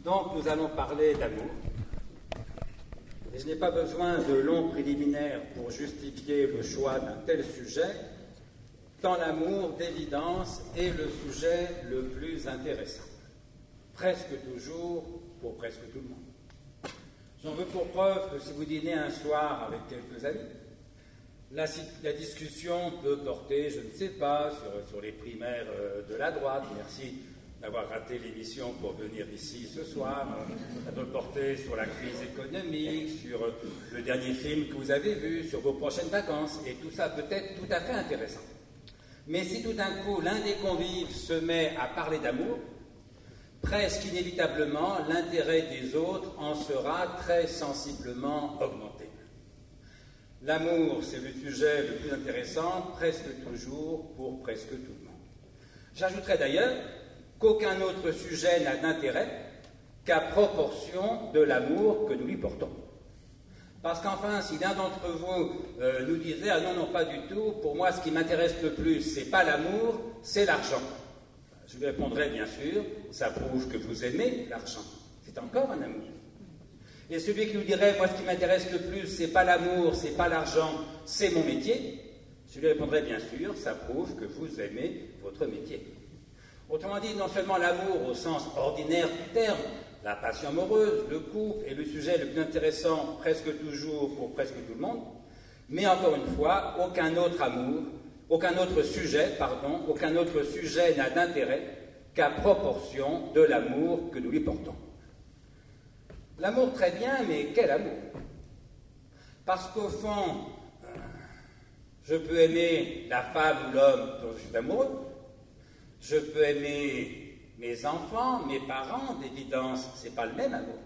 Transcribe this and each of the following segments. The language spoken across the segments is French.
Donc nous allons parler d'amour. Et je n'ai pas besoin de longs préliminaires pour justifier le choix d'un tel sujet, tant l'amour, d'évidence, est le sujet le plus intéressant. Presque toujours, pour presque tout le monde. J'en veux pour preuve que si vous dînez un soir avec quelques amis, la discussion peut porter, je ne sais pas, sur les primaires de la droite. Merci d'avoir raté l'émission pour venir ici ce soir. Ça peut porter sur la crise économique, sur le dernier film que vous avez vu, sur vos prochaines vacances. Et tout ça peut être tout à fait intéressant. Mais si tout d'un coup l'un des convives se met à parler d'amour, presque inévitablement l'intérêt des autres en sera très sensiblement augmenté. L'amour, c'est le sujet le plus intéressant, presque toujours, pour presque tout le monde. J'ajouterai d'ailleurs qu'aucun autre sujet n'a d'intérêt qu'à proportion de l'amour que nous lui portons. Parce qu'enfin, si l'un d'entre vous nous disait « Ah non, pas du tout, pour moi ce qui m'intéresse le plus, c'est pas l'amour, c'est l'argent », je lui répondrai bien sûr « Ça prouve que vous aimez l'argent, c'est encore un amour ». Et celui qui nous dirait, moi, ce qui m'intéresse le plus, c'est pas l'amour, c'est pas l'argent, c'est mon métier, je lui répondrai, bien sûr, ça prouve que vous aimez votre métier. Autrement dit, non seulement l'amour au sens ordinaire du terme, la passion amoureuse, le couple est le sujet le plus intéressant presque toujours pour presque tout le monde, mais encore une fois, aucun autre sujet n'a d'intérêt qu'à proportion de l'amour que nous lui portons. L'amour, très bien, mais quel amour? Parce qu'au fond, je peux aimer la femme ou l'homme dont je suis amoureux, je peux aimer mes enfants, mes parents, d'évidence, c'est pas le même amour.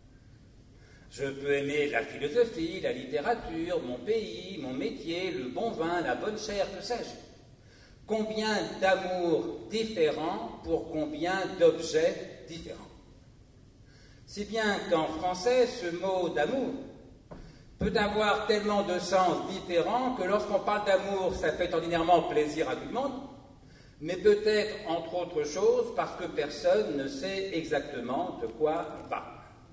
Je peux aimer la philosophie, la littérature, mon pays, mon métier, le bon vin, la bonne chair, que sais-je. Combien d'amours différents pour combien d'objets différents? Si bien qu'en français, ce mot d'amour peut avoir tellement de sens différents que lorsqu'on parle d'amour, ça fait ordinairement plaisir à tout le monde, mais peut-être, entre autres choses, parce que personne ne sait exactement de quoi on parle.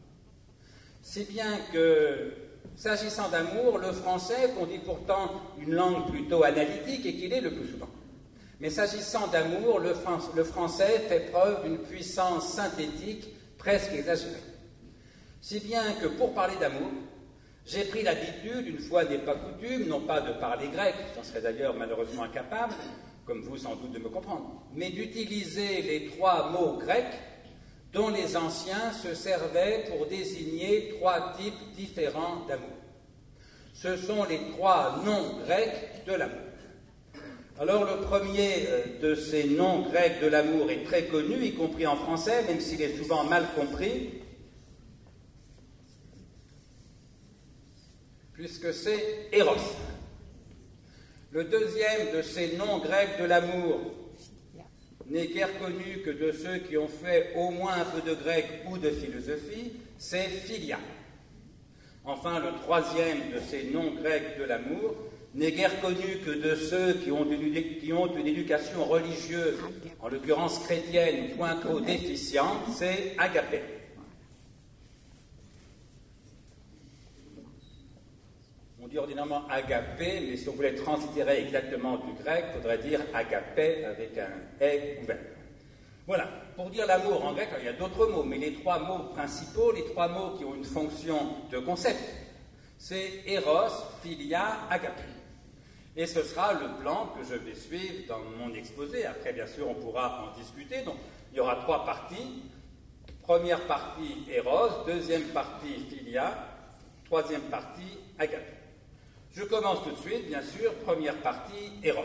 Si bien que, s'agissant d'amour, le français, qu'on dit pourtant une langue plutôt analytique et qu'il est le plus souvent, mais s'agissant d'amour, le français fait preuve d'une puissance synthétique presque exagérée. Si bien que pour parler d'amour, j'ai pris l'habitude, une fois n'est pas coutume, non pas de parler grec, j'en serais d'ailleurs malheureusement incapable, comme vous sans doute de me comprendre, mais d'utiliser les trois mots grecs dont les anciens se servaient pour désigner trois types différents d'amour. Ce sont les trois noms grecs de l'amour. Alors le premier de ces noms grecs de l'amour est très connu, y compris en français, même s'il est souvent mal compris, puisque c'est Eros. Le deuxième de ces noms grecs de l'amour n'est guère connu que de ceux qui ont fait au moins un peu de grec ou de philosophie, c'est Philia. Enfin, le troisième de ces noms grecs de l'amour n'est guère connu que de ceux qui ont une éducation religieuse, en l'occurrence chrétienne, point trop déficiente, c'est agapé. On dit ordinairement agapé, mais si on voulait translittérer exactement du grec, il faudrait dire agapé avec un « et » ouvert. Voilà, pour dire l'amour en grec, il y a d'autres mots, mais les trois mots principaux, les trois mots qui ont une fonction de concept, c'est Eros, Philia, agapé. Et ce sera le plan que je vais suivre dans mon exposé. Après, bien sûr, on pourra en discuter. Donc, il y aura trois parties. Première partie, Eros. Deuxième partie, Philia. Troisième partie, agapé. Je commence tout de suite, bien sûr. Première partie, Eros.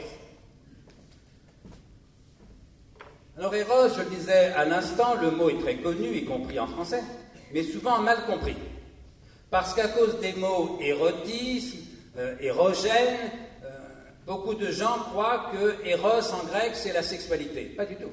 Alors, Eros, je le disais à l'instant, le mot est très connu, y compris en français, mais souvent mal compris. Parce qu'à cause des mots érotisme, érogène, beaucoup de gens croient que Eros en grec, c'est la sexualité. Pas du tout.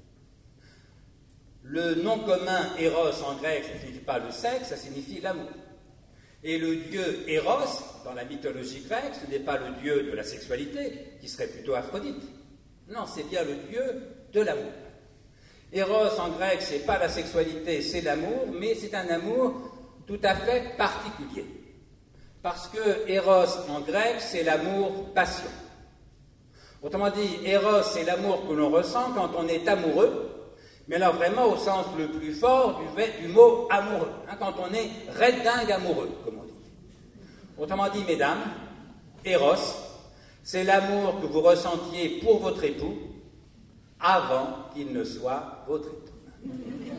Le nom commun Eros en grec, ça ne signifie pas le sexe, ça signifie l'amour. Et le dieu Eros, dans la mythologie grecque, ce n'est pas le dieu de la sexualité, qui serait plutôt Aphrodite. Non, c'est bien le dieu de l'amour. Eros en grec, c'est pas la sexualité, c'est l'amour, mais c'est un amour tout à fait particulier. Parce que Eros en grec, c'est l'amour passion. Autrement dit, Eros, c'est l'amour que l'on ressent quand on est amoureux, mais alors vraiment au sens le plus fort du mot amoureux, quand on est redingue amoureux, comme on dit. Autrement dit, mesdames, Eros, c'est l'amour que vous ressentiez pour votre époux avant qu'il ne soit votre époux.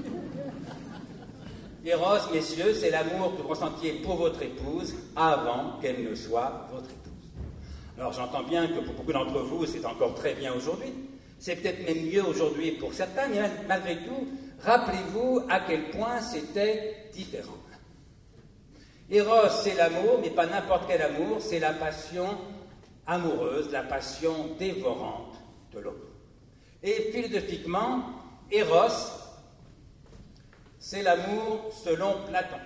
Eros, messieurs, c'est l'amour que vous ressentiez pour votre épouse avant qu'elle ne soit votre épouse. Alors j'entends bien que pour beaucoup d'entre vous, c'est encore très bien aujourd'hui. C'est peut-être même mieux aujourd'hui pour certains, mais malgré tout, rappelez-vous à quel point c'était différent. Eros, c'est l'amour, mais pas n'importe quel amour, c'est la passion amoureuse, la passion dévorante de l'autre. Et philosophiquement, Eros, c'est l'amour selon Platon.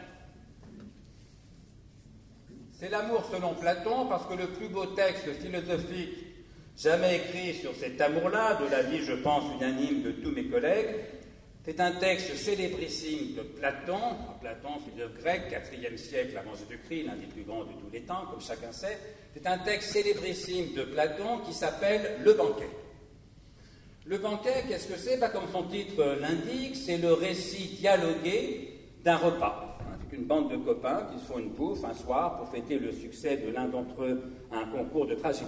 C'est l'amour selon Platon parce que le plus beau texte philosophique jamais écrit sur cet amour-là, de l'avis, je pense, unanime de tous mes collègues, c'est un texte célébrissime de Platon, philosophe grec, 4e siècle avant Jésus-Christ, l'un des plus grands de tous les temps, comme chacun sait. C'est un texte célébrissime de Platon qui s'appelle « Le banquet ». Le banquet, qu'est-ce que c'est? Comme son titre l'indique, c'est le récit dialogué d'un repas. C'est une bande de copains qui se font une bouffe un soir pour fêter le succès de l'un d'entre eux à un concours de tragédie.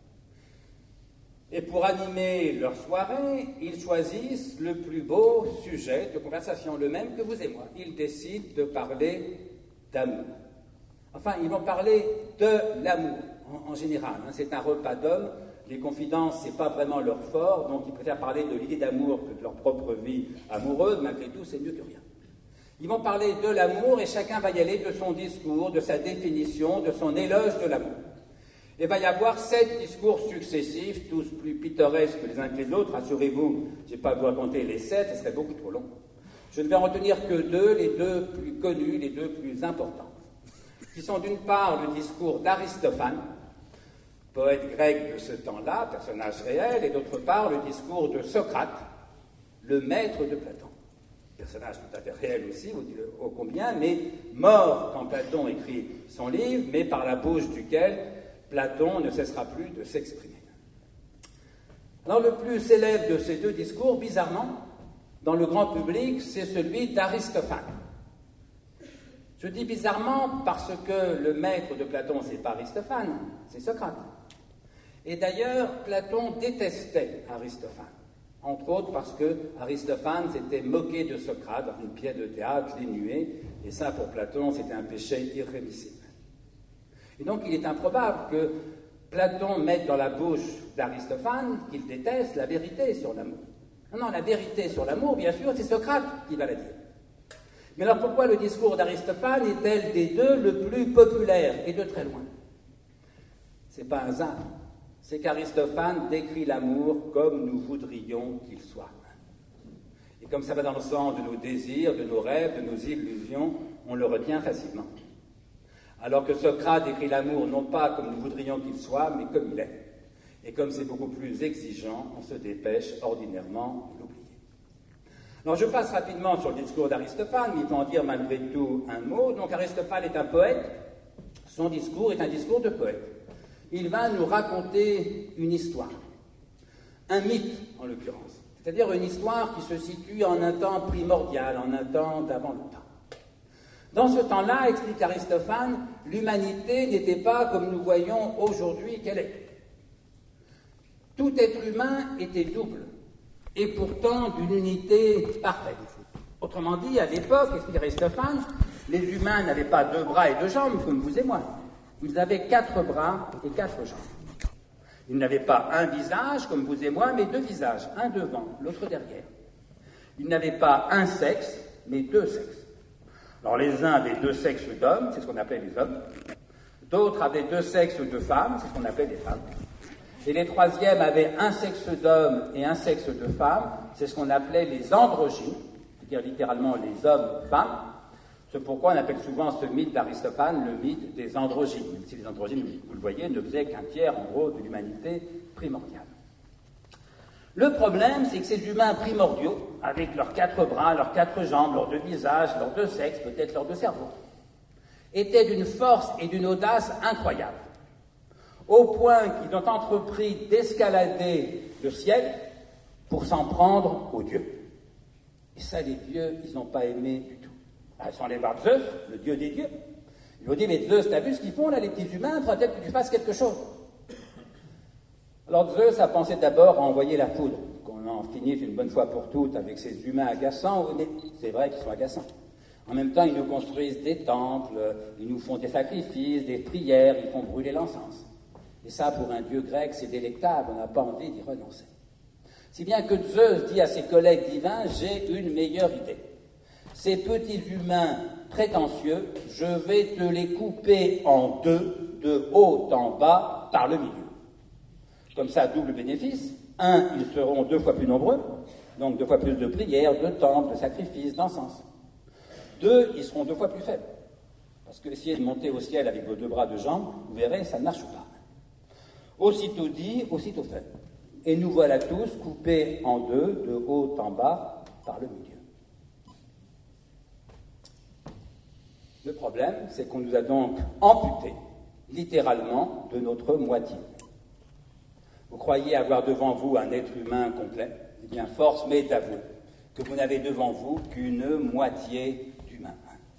Et pour animer leur soirée, ils choisissent le plus beau sujet de conversation, le même que vous et moi. Ils décident de parler d'amour. Enfin, ils vont parler de l'amour, en général. C'est un repas d'hommes. Les confidences, ce n'est pas vraiment leur fort, donc ils préfèrent parler de l'idée d'amour que de leur propre vie amoureuse. Malgré tout, c'est mieux que rien. Ils vont parler de l'amour et chacun va y aller de son discours, de sa définition, de son éloge de l'amour. Il va y avoir 7 discours successifs, tous plus pittoresques les uns que les autres. Rassurez-vous, je ne vais pas vous raconter les 7, ce serait beaucoup trop long. Je ne vais en retenir que 2, les 2 plus connus, les 2 plus importants, qui sont d'une part le discours d'Aristophane, poète grec de ce temps-là, personnage réel, et d'autre part le discours de Socrate, le maître de Platon. Personnage tout à fait réel aussi, vous dites ô combien, mais mort quand Platon écrit son livre, mais par la bouche duquel Platon ne cessera plus de s'exprimer. Alors le plus célèbre de ces 2 discours, bizarrement, dans le grand public, c'est celui d'Aristophane. Je dis bizarrement parce que le maître de Platon, c'est pas Aristophane, c'est Socrate. Et d'ailleurs, Platon détestait Aristophane, entre autres parce que Aristophane s'était moqué de Socrate dans une pièce de théâtre dénuée, et ça, pour Platon, c'était un péché irrémissible. Et donc, il est improbable que Platon mette dans la bouche d'Aristophane, qu'il déteste, la vérité sur l'amour. Non, la vérité sur l'amour, bien sûr, c'est Socrate qui va la dire. Mais alors, pourquoi le discours d'Aristophane est-elle des 2 le plus populaire, et de très loin? C'est pas un hasard. C'est qu'Aristophane décrit l'amour comme nous voudrions qu'il soit. Et comme ça va dans le sens de nos désirs, de nos rêves, de nos illusions, on le retient facilement. Alors que Socrate décrit l'amour non pas comme nous voudrions qu'il soit, mais comme il est. Et comme c'est beaucoup plus exigeant, on se dépêche ordinairement de l'oublier. Alors je passe rapidement sur le discours d'Aristophane, mais il faut en dire malgré tout un mot. Donc Aristophane est un poète, son discours est un discours de poète. Il va nous raconter une histoire, un mythe en l'occurrence, c'est-à-dire une histoire qui se situe en un temps primordial, en un temps d'avant le temps. Dans ce temps-là, explique Aristophane, l'humanité n'était pas comme nous voyons aujourd'hui qu'elle est. Tout être humain était double, et pourtant d'une unité parfaite. Autrement dit, à l'époque, explique Aristophane, les humains n'avaient pas 2 bras et 2 jambes comme vous et moi. Ils avaient 4 bras et 4 jambes. Ils n'avaient pas un visage, comme vous et moi, mais 2 visages, un devant, l'autre derrière. Ils n'avaient pas un sexe, mais 2 sexes. Alors les uns avaient 2 sexes d'hommes, c'est ce qu'on appelait les hommes. D'autres avaient 2 sexes de femmes, c'est ce qu'on appelait les femmes. Et les 3e avaient un sexe d'homme et un sexe de femme, c'est ce qu'on appelait les androgynes, c'est-à-dire littéralement les hommes-femmes. C'est pourquoi on appelle souvent ce mythe d'Aristophane le mythe des androgynes, même si les androgynes, vous le voyez, ne faisaient qu'1 tiers, en gros, de l'humanité primordiale. Le problème, c'est que ces humains primordiaux, avec leurs 4 bras, leurs 4 jambes, leurs 2 visages, leurs 2 sexes, peut-être leurs 2 cerveaux, étaient d'une force et d'une audace incroyables, au point qu'ils ont entrepris d'escalader le ciel pour s'en prendre aux dieux. Et ça, les dieux, ils n'ont pas aimé du tout. Ils sont allés voir Zeus, le dieu des dieux. Ils lui ont dit, mais Zeus, t'as vu ce qu'ils font là, les petits humains, il faudrait peut-être que tu fasses quelque chose. Alors Zeus a pensé d'abord à envoyer la foudre, qu'on en finisse une bonne fois pour toutes avec ces humains agaçants. C'est vrai qu'ils sont agaçants. En même temps, ils nous construisent des temples, ils nous font des sacrifices, des prières, ils font brûler l'encens. Et ça, pour un dieu grec, c'est délectable, on n'a pas envie d'y renoncer. Si bien que Zeus dit à ses collègues divins, j'ai une meilleure idée. Ces petits humains prétentieux, je vais te les couper en 2, de haut en bas, par le milieu. Comme ça, double bénéfice. 1, ils seront 2 fois plus nombreux, donc 2 fois plus de prières, de temples, de sacrifices, d'encens. 2, ils seront 2 fois plus faibles. Parce que essayez de monter au ciel avec vos 2 bras, 2 jambes, vous verrez, ça ne marche pas. Aussitôt dit, aussitôt fait. Et nous voilà tous coupés en 2, de haut en bas, par le milieu. Le problème, c'est qu'on nous a donc amputés, littéralement, de notre moitié. Vous croyez avoir devant vous un être humain complet? Eh bien, force m'est d'avouer que vous n'avez devant vous qu'une moitié d'humain.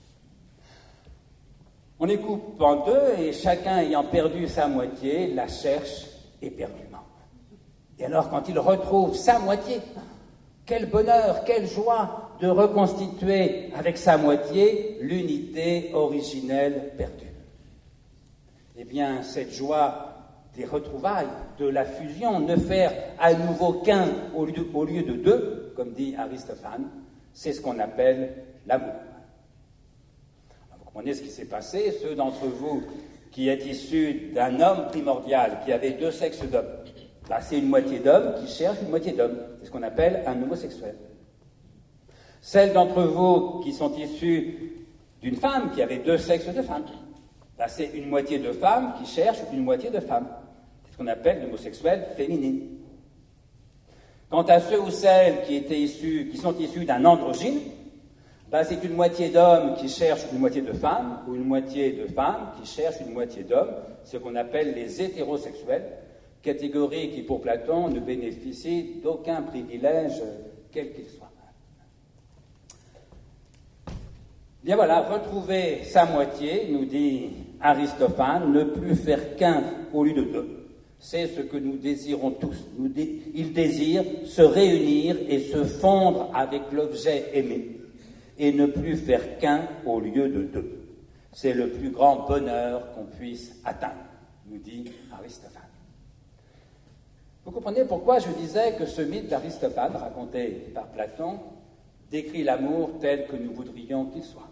On les coupe en 2 et chacun ayant perdu sa moitié la cherche éperdument. Et alors, quand il retrouve sa moitié, quel bonheur, quelle joie de reconstituer avec sa moitié l'unité originelle perdue. Eh bien, cette joie des retrouvailles, de la fusion, ne faire à nouveau qu'un au lieu de 2, comme dit Aristophane, c'est ce qu'on appelle l'amour. Vous comprenez ce qui s'est passé? Ceux d'entre vous qui êtes issus d'un homme primordial, qui avait 2 sexes d'hommes, c'est une moitié d'homme qui cherche une moitié d'homme. C'est ce qu'on appelle un homosexuel. Celles d'entre vous qui sont issues d'une femme qui avait 2 sexes de femme, c'est une moitié de femme qui cherche une moitié de femme. C'est ce qu'on appelle l'homosexuel féminine. Quant à ceux ou celles qui sont issus d'un androgyne, c'est une moitié d'hommes qui cherchent une moitié de femme, ou une moitié de femmes qui cherchent une moitié d'hommes, ce qu'on appelle les hétérosexuels, catégorie qui, pour Platon, ne bénéficie d'aucun privilège, quel qu'il soit. Bien voilà, retrouver sa moitié, nous dit Aristophane, ne plus faire qu'un au lieu de 2. C'est ce que nous désirons tous. Il désire se réunir et se fondre avec l'objet aimé, et ne plus faire qu'un au lieu de 2. C'est le plus grand bonheur qu'on puisse atteindre, nous dit Aristophane. Vous comprenez pourquoi je disais que ce mythe d'Aristophane, raconté par Platon, décrit l'amour tel que nous voudrions qu'il soit.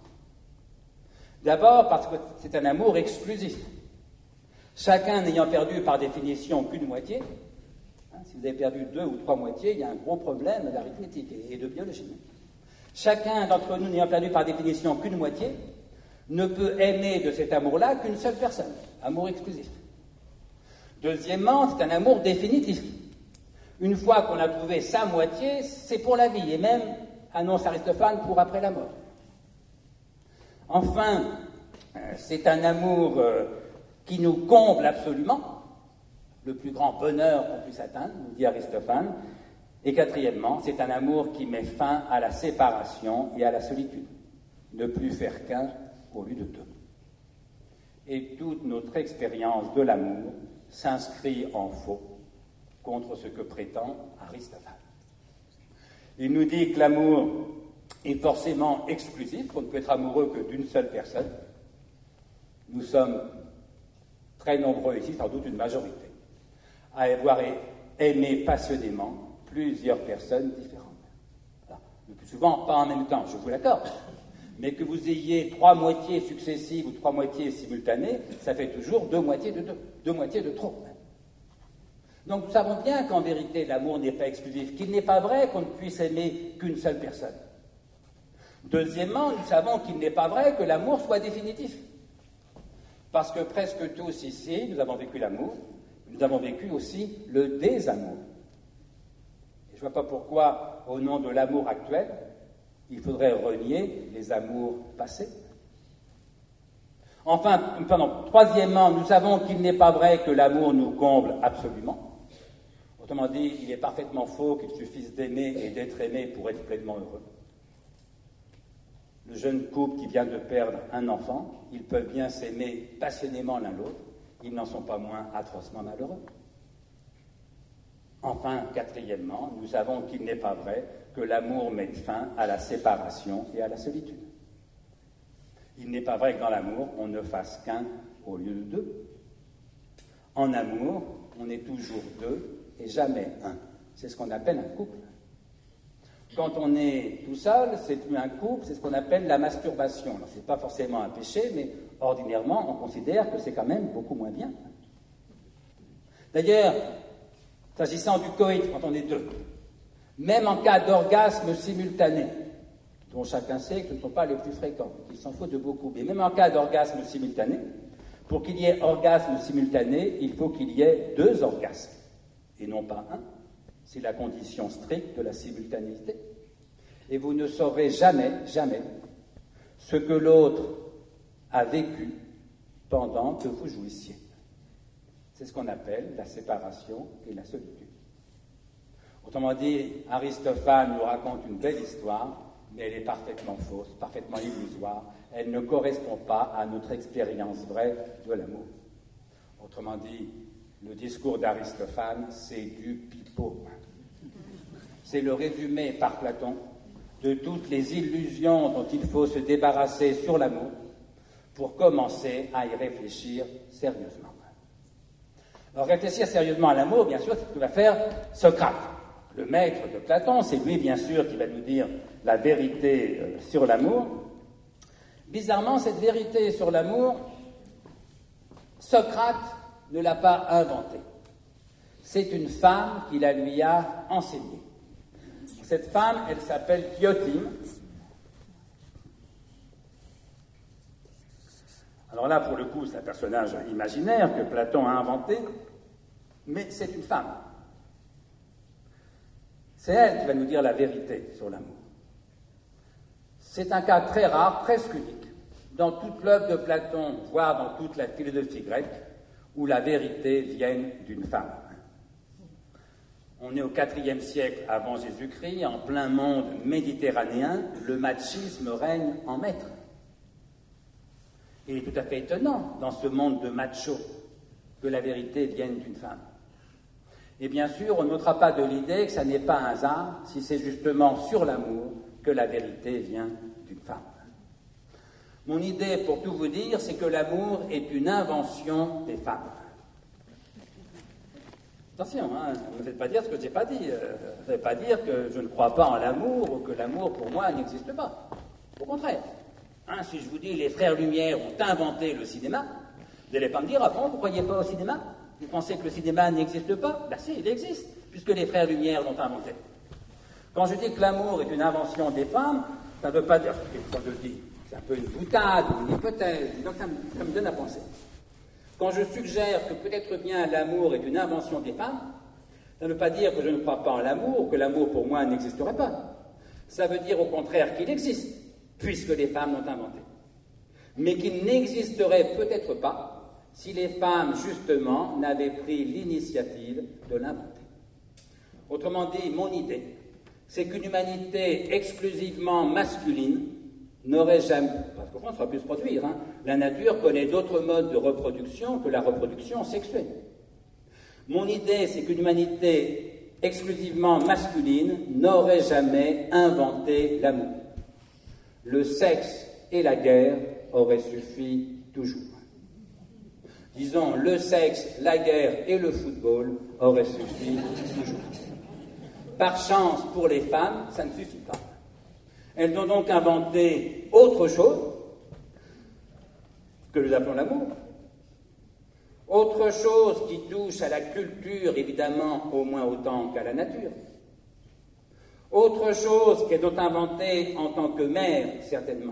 D'abord parce que c'est un amour exclusif. Chacun n'ayant perdu par définition qu'une moitié, si vous avez perdu 2 ou 3 moitiés, il y a un gros problème d'arithmétique et de biologie. Chacun d'entre nous n'ayant perdu par définition qu'une moitié, ne peut aimer de cet amour-là qu'une seule personne, amour exclusif. Deuxièmement, c'est un amour définitif. Une fois qu'on a trouvé sa moitié, c'est pour la vie, et même, annonce Aristophane, pour après la mort. Enfin, c'est un amour qui nous comble absolument, le plus grand bonheur qu'on puisse atteindre, nous dit Aristophane. Et quatrièmement, c'est un amour qui met fin à la séparation et à la solitude, ne plus faire qu'un au lieu de 2. Et toute notre expérience de l'amour s'inscrit en faux contre ce que prétend Aristophane. Il nous dit que l'amour est forcément exclusif, qu'on ne peut être amoureux que d'une seule personne. Nous sommes très nombreux ici, sans doute une majorité, à avoir aimé passionnément plusieurs personnes différentes. Alors, le plus souvent, pas en même temps, je vous l'accorde, mais que vous ayez 3 moitiés successives ou 3 moitiés simultanées, ça fait toujours 2 moitiés de 2, 2 moitiés de trop. Donc nous savons bien qu'en vérité, l'amour n'est pas exclusif, qu'il n'est pas vrai qu'on ne puisse aimer qu'une seule personne. Deuxièmement, nous savons qu'il n'est pas vrai que l'amour soit définitif. Parce que presque tous ici, nous avons vécu l'amour, nous avons vécu aussi le désamour. ne vois pas pourquoi, au nom de l'amour actuel, il faudrait renier les amours passés. Troisièmement, nous savons qu'il n'est pas vrai que l'amour nous comble absolument. Autrement dit, il est parfaitement faux qu'il suffise d'aimer et d'être aimé pour être pleinement heureux. Le jeune couple qui vient de perdre un enfant, ils peuvent bien s'aimer passionnément l'un l'autre, ils n'en sont pas moins atrocement malheureux. Enfin, quatrièmement, nous savons qu'il n'est pas vrai que l'amour mette fin à la séparation et à la solitude. Il n'est pas vrai que dans l'amour, on ne fasse qu'un au lieu de deux. En amour, on est toujours deux et jamais un. C'est ce qu'on appelle un couple. Quand on est tout seul, c'est plus un couple, c'est ce qu'on appelle la masturbation. Alors, ce n'est pas forcément un péché, mais ordinairement, on considère que c'est quand même beaucoup moins bien. D'ailleurs, s'agissant du coït, quand on est deux, même en cas d'orgasme simultané, dont chacun sait que ce ne sont pas les plus fréquents, qu'il s'en faut de beaucoup, mais même en cas d'orgasme simultané, pour qu'il y ait orgasme simultané, il faut qu'il y ait deux orgasmes, et non pas un. C'est la condition stricte de la simultanéité. Et vous ne saurez jamais ce que l'autre a vécu pendant que vous jouissiez. C'est ce qu'on appelle la séparation et la solitude. Autrement dit, Aristophane nous raconte une belle histoire, mais elle est parfaitement fausse, parfaitement illusoire. Elle ne correspond pas à notre expérience vraie de l'amour. Autrement dit, le discours d'Aristophane, c'est du pipeau. C'est le résumé par Platon de toutes les illusions dont il faut se débarrasser sur l'amour pour commencer à y réfléchir sérieusement. Alors, réfléchir sérieusement à l'amour, bien sûr, c'est ce que va faire Socrate, le maître de Platon. C'est lui, bien sûr, qui va nous dire la vérité sur l'amour. Bizarrement, cette vérité sur l'amour, Socrate ne l'a pas inventée. C'est une femme qui la lui a enseignée. Cette femme, elle s'appelle Thiotime. Alors là, pour le coup, c'est un personnage imaginaire que Platon a inventé, mais c'est une femme. C'est elle qui va nous dire la vérité sur l'amour. C'est un cas très rare, presque unique, dans toute l'œuvre de Platon, voire dans toute la philosophie grecque, où la vérité vient d'une femme. On est au IVe siècle avant Jésus-Christ, en plein monde méditerranéen, le machisme règne en maître. Il est tout à fait étonnant, dans ce monde de machos, que la vérité vienne d'une femme. Et bien sûr, on n'ôtera pas de l'idée que ça n'est pas un hasard si c'est justement sur l'amour que la vérité vient d'une femme. Mon idée, pour tout vous dire, c'est que l'amour est une invention des femmes. Attention, ne me faites pas dire ce que je n'ai pas dit. Ne faites pas dire que je ne crois pas en l'amour ou que l'amour, pour moi, n'existe pas. Au contraire. Si je vous dis les frères Lumière ont inventé le cinéma, vous n'allez pas me dire, ah bon, vous ne croyez pas au cinéma? Vous pensez que le cinéma n'existe pas? Ben si, il existe, puisque les frères Lumière l'ont inventé. Quand je dis que l'amour est une invention des femmes, ça ne veut pas dire, quand je dis, c'est un peu une boutade, une hypothèse, donc ça me donne à penser. Quand je suggère que peut-être bien l'amour est une invention des femmes, ça ne veut pas dire que je ne crois pas en l'amour, que l'amour pour moi n'existerait pas. Ça veut dire au contraire qu'il existe, puisque les femmes l'ont inventé. Mais qu'il n'existerait peut-être pas si les femmes, justement, n'avaient pris l'initiative de l'inventer. Autrement dit, mon idée, c'est qu'une humanité exclusivement masculine n'aurait jamais, parce qu'au fond, ça aurait pu se produire, la nature connaît d'autres modes de reproduction que la reproduction sexuelle. Mon idée, c'est qu'une humanité exclusivement masculine n'aurait jamais inventé l'amour. Le sexe et la guerre auraient suffi toujours. Disons, le sexe, la guerre et le football auraient suffi toujours. Par chance, pour les femmes, ça ne suffit pas. Elles ont donc inventé autre chose que nous appelons l'amour. Autre chose qui touche à la culture, évidemment, au moins autant qu'à la nature. Autre chose qu'elles ont inventée en tant que mère, certainement.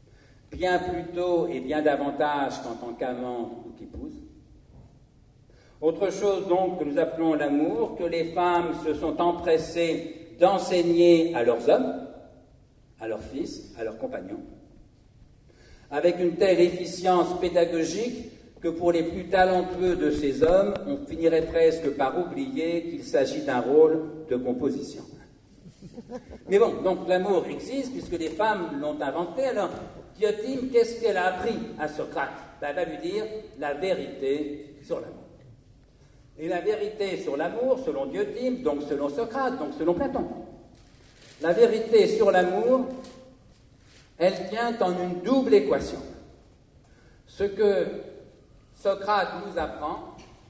Bien plus tôt et bien davantage qu'en tant qu'amant ou qu'épouse. Autre chose donc que nous appelons l'amour, que les femmes se sont empressées d'enseigner à leurs hommes, à leurs fils, à leurs compagnons, avec une telle efficience pédagogique que pour les plus talentueux de ces hommes, on finirait presque par oublier qu'il s'agit d'un rôle de composition. Mais bon, donc l'amour existe puisque les femmes l'ont inventé. Alors, Diotime, qu'est-ce qu'elle a appris à Socrate? Elle va lui dire la vérité sur l'amour. Et la vérité sur l'amour, selon Diotime, donc selon Socrate, donc selon Platon, la vérité sur l'amour, elle tient en une double équation. Ce que Socrate nous apprend,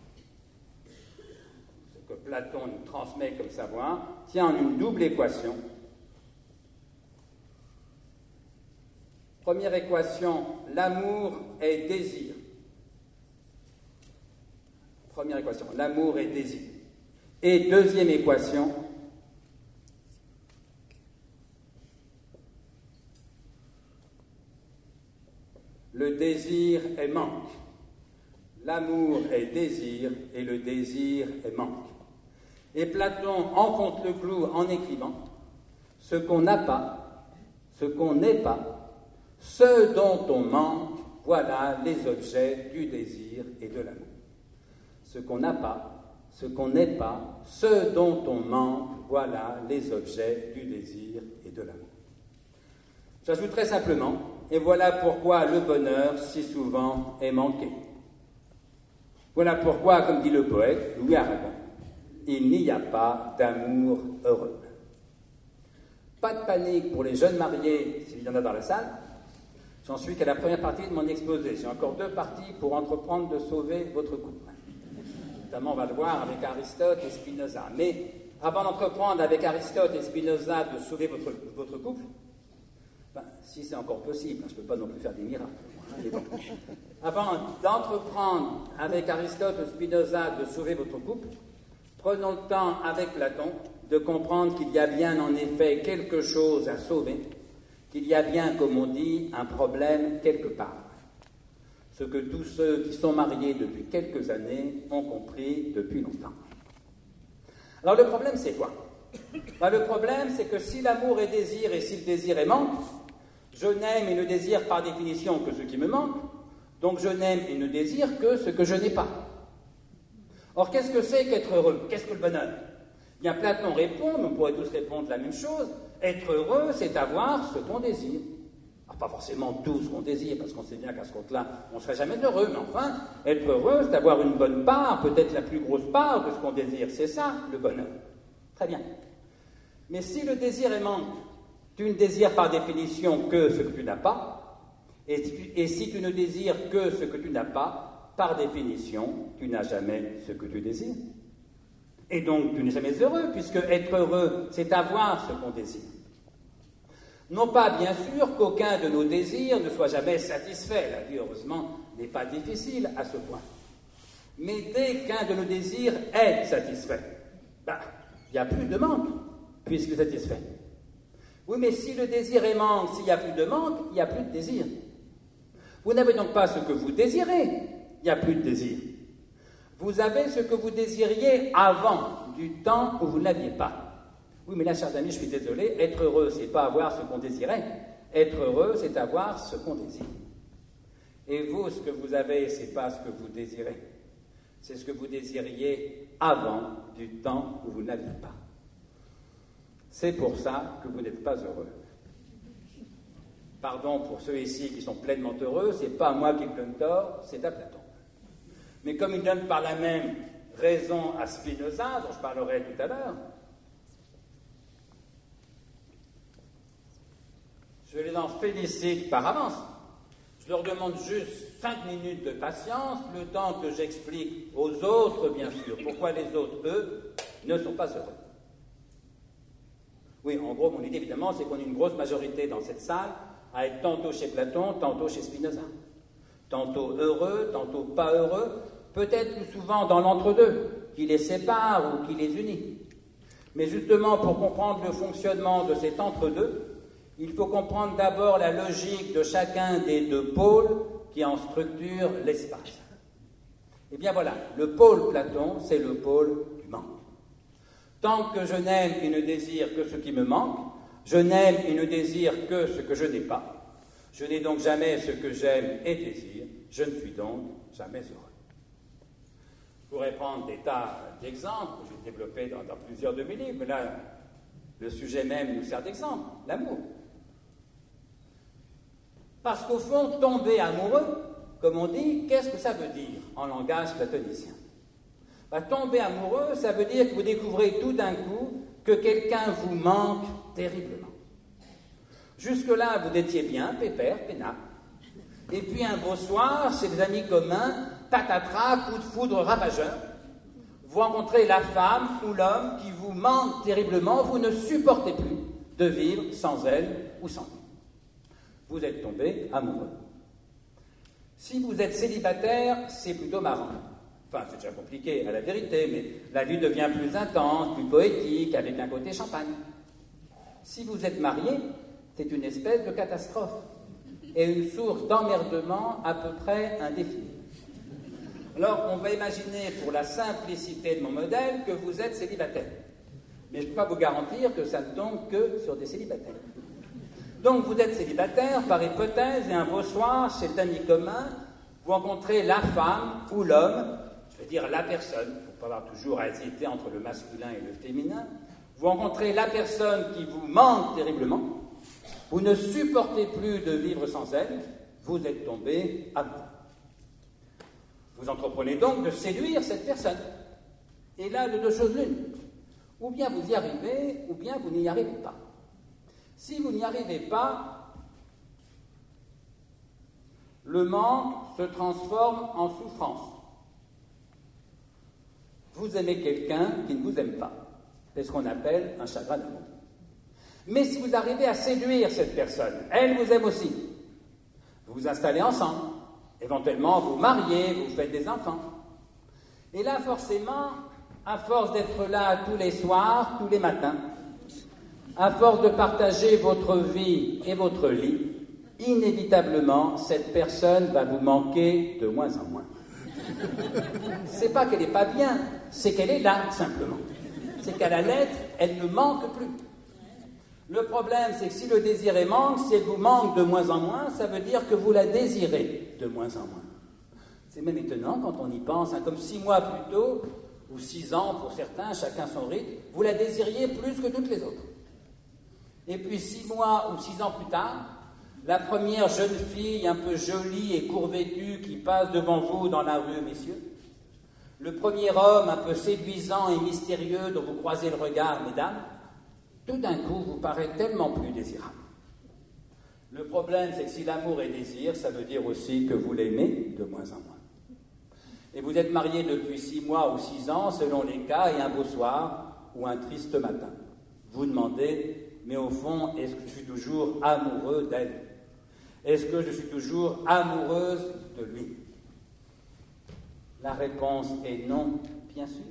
ce que Platon nous transmet comme savoir, tient en une double équation. Première équation, l'amour est désir. Première équation, l'amour est désir. Et deuxième équation, le désir est manque. L'amour est désir et le désir est manque. Et Platon enfonce le clou en écrivant ce qu'on n'a pas, ce qu'on n'est pas, ce dont on manque, voilà les objets du désir et de l'amour. Ce qu'on n'a pas, ce qu'on n'est pas, ce dont on manque, voilà les objets du désir et de l'amour. J'ajoute très simplement, et voilà pourquoi le bonheur si souvent est manqué. Voilà pourquoi, comme dit le poète Louis Aragon, il n'y a pas d'amour heureux. Pas de panique pour les jeunes mariés, s'il y en a dans la salle. J'en suis qu'à la première partie de mon exposé. J'ai encore 2 parties pour entreprendre de sauver votre couple. Notamment, on va le voir avec Aristote et Spinoza. Mais avant d'entreprendre avec Aristote et Spinoza de sauver votre couple, si c'est encore possible, je ne peux pas non plus faire des miracles. Bon. Avant d'entreprendre avec Aristote et Spinoza de sauver votre couple, prenons le temps avec Platon de comprendre qu'il y a bien en effet quelque chose à sauver, qu'il y a bien, comme on dit, un problème quelque part. Ce que tous ceux qui sont mariés depuis quelques années ont compris depuis longtemps. Alors le problème, c'est quoi? Le problème, c'est que si l'amour est désir et si le désir est manque, je n'aime et ne désire par définition que ce qui me manque, donc je n'aime et ne désire que ce que je n'ai pas. Or, qu'est-ce que c'est qu'être heureux? Qu'est-ce que le bonheur? Bien, Platon répond, mais on pourrait tous répondre la même chose, être heureux, c'est avoir ce qu'on désire. Alors, pas forcément tout ce qu'on désire, parce qu'on sait bien qu'à ce compte-là, on ne serait jamais heureux, mais enfin, être heureux, c'est avoir une bonne part, peut-être la plus grosse part de ce qu'on désire. C'est ça, le bonheur. Très bien. Mais si le désir est manque, tu ne désires par définition que ce que tu n'as pas, et si tu ne désires que ce que tu n'as pas, par définition, tu n'as jamais ce que tu désires. Et donc, tu n'es jamais heureux, puisque être heureux, c'est avoir ce qu'on désire. Non pas, bien sûr, qu'aucun de nos désirs ne soit jamais satisfait. La vie, heureusement, n'est pas difficile à ce point. Mais dès qu'un de nos désirs est satisfait, il n'y a plus de manque, puisque satisfait. Oui, mais si le désir est manque, s'il n'y a plus de manque, il n'y a plus de désir. Vous n'avez donc pas ce que vous désirez, il n'y a plus de désir. Vous avez ce que vous désiriez avant, du temps où vous ne l'aviez pas. Oui, mais là, chers amis, je suis désolé, être heureux, c'est pas avoir ce qu'on désirait. Être heureux, c'est avoir ce qu'on désire. Et vous, ce que vous avez, c'est pas ce que vous désirez. C'est ce que vous désiriez avant, du temps où vous ne l'aviez pas. C'est pour ça que vous n'êtes pas heureux. Pardon pour ceux ici qui sont pleinement heureux, c'est pas à moi qui me donne tort, c'est à Platon. Mais comme il donne par la même raison à Spinoza, dont je parlerai tout à l'heure, je les en félicite par avance. Je leur demande juste 5 minutes de patience, le temps que j'explique aux autres, bien sûr, pourquoi les autres, eux, ne sont pas heureux. Oui, en gros, mon idée, évidemment, c'est qu'on est une grosse majorité dans cette salle à être tantôt chez Platon, tantôt chez Spinoza. Tantôt heureux, tantôt pas heureux, peut-être plus souvent dans l'entre-deux, qui les sépare ou qui les unit. Mais justement, pour comprendre le fonctionnement de cet entre-deux, il faut comprendre d'abord la logique de chacun des 2 pôles qui en structurent l'espace. Eh bien voilà, le pôle Platon, c'est le pôle du manque. Tant que je n'aime et ne désire que ce qui me manque, je n'aime et ne désire que ce que je n'ai pas. Je n'ai donc jamais ce que j'aime et désire, je ne suis donc jamais heureux. Je pourrais prendre des tas d'exemples que j'ai développés dans plusieurs de mes livres, mais là, le sujet même nous sert d'exemple, l'amour. Parce qu'au fond, tomber amoureux, comme on dit, qu'est-ce que ça veut dire en langage platonicien? Tomber amoureux, ça veut dire que vous découvrez tout d'un coup que quelqu'un vous manque terriblement. Jusque-là, vous étiez bien, pépère, peinard. Et puis un beau soir, chez des amis communs, patatras, coup de foudre ravageur, vous rencontrez la femme ou l'homme qui vous manque terriblement, vous ne supportez plus de vivre sans elle ou sans lui. Vous êtes tombé amoureux. Si vous êtes célibataire, c'est plutôt marrant. Enfin, c'est déjà compliqué, à la vérité, mais la vie devient plus intense, plus poétique, avec un côté champagne. Si vous êtes marié, c'est une espèce de catastrophe et une source d'emmerdement à peu près indéfinie. Alors, on va imaginer, pour la simplicité de mon modèle, que vous êtes célibataire. Mais je ne peux pas vous garantir que ça ne tombe que sur des célibataires. Donc, vous êtes célibataire, par hypothèse, et un beau soir, chez d'amis communs, vous rencontrez la femme ou l'homme, je veux dire la personne, il ne faut pas avoir toujours à hésiter entre le masculin et le féminin, vous rencontrez la personne qui vous manque terriblement, vous ne supportez plus de vivre sans elle, vous êtes tombé amoureux. Vous entreprenez donc de séduire cette personne. Et là, de deux choses l'une. Ou bien vous y arrivez, ou bien vous n'y arrivez pas. Si vous n'y arrivez pas, le manque se transforme en souffrance. Vous aimez quelqu'un qui ne vous aime pas. C'est ce qu'on appelle un chagrin d'amour. Mais si vous arrivez à séduire cette personne, elle vous aime aussi. Vous vous installez ensemble. Éventuellement, vous mariez, vous faites des enfants. Et là, forcément, à force d'être là tous les soirs, tous les matins, à force de partager votre vie et votre lit, inévitablement, cette personne va vous manquer de moins en moins. C'est pas qu'elle n'est pas bien, c'est qu'elle est là, simplement. C'est qu'à la lettre, elle ne manque plus. Le problème, c'est que si le désir est manque, si elle vous manque de moins en moins, ça veut dire que vous la désirez de moins en moins. C'est même étonnant quand on y pense, comme 6 mois plus tôt, ou 6 ans pour certains, chacun son rythme, vous la désiriez plus que toutes les autres. Et puis 6 mois ou 6 ans plus tard, la première jeune fille un peu jolie et court-vêtue qui passe devant vous dans la rue, messieurs, le premier homme un peu séduisant et mystérieux dont vous croisez le regard, mesdames, tout d'un coup vous paraît tellement plus désirable. Le problème, c'est que si l'amour est désir, ça veut dire aussi que vous l'aimez de moins en moins. Et vous êtes mariés depuis 6 mois ou 6 ans, selon les cas, et un beau soir ou un triste matin. Vous demandez, mais au fond, est-ce que je suis toujours amoureux d'elle? Est-ce que je suis toujours amoureuse de lui? La réponse est non, bien sûr.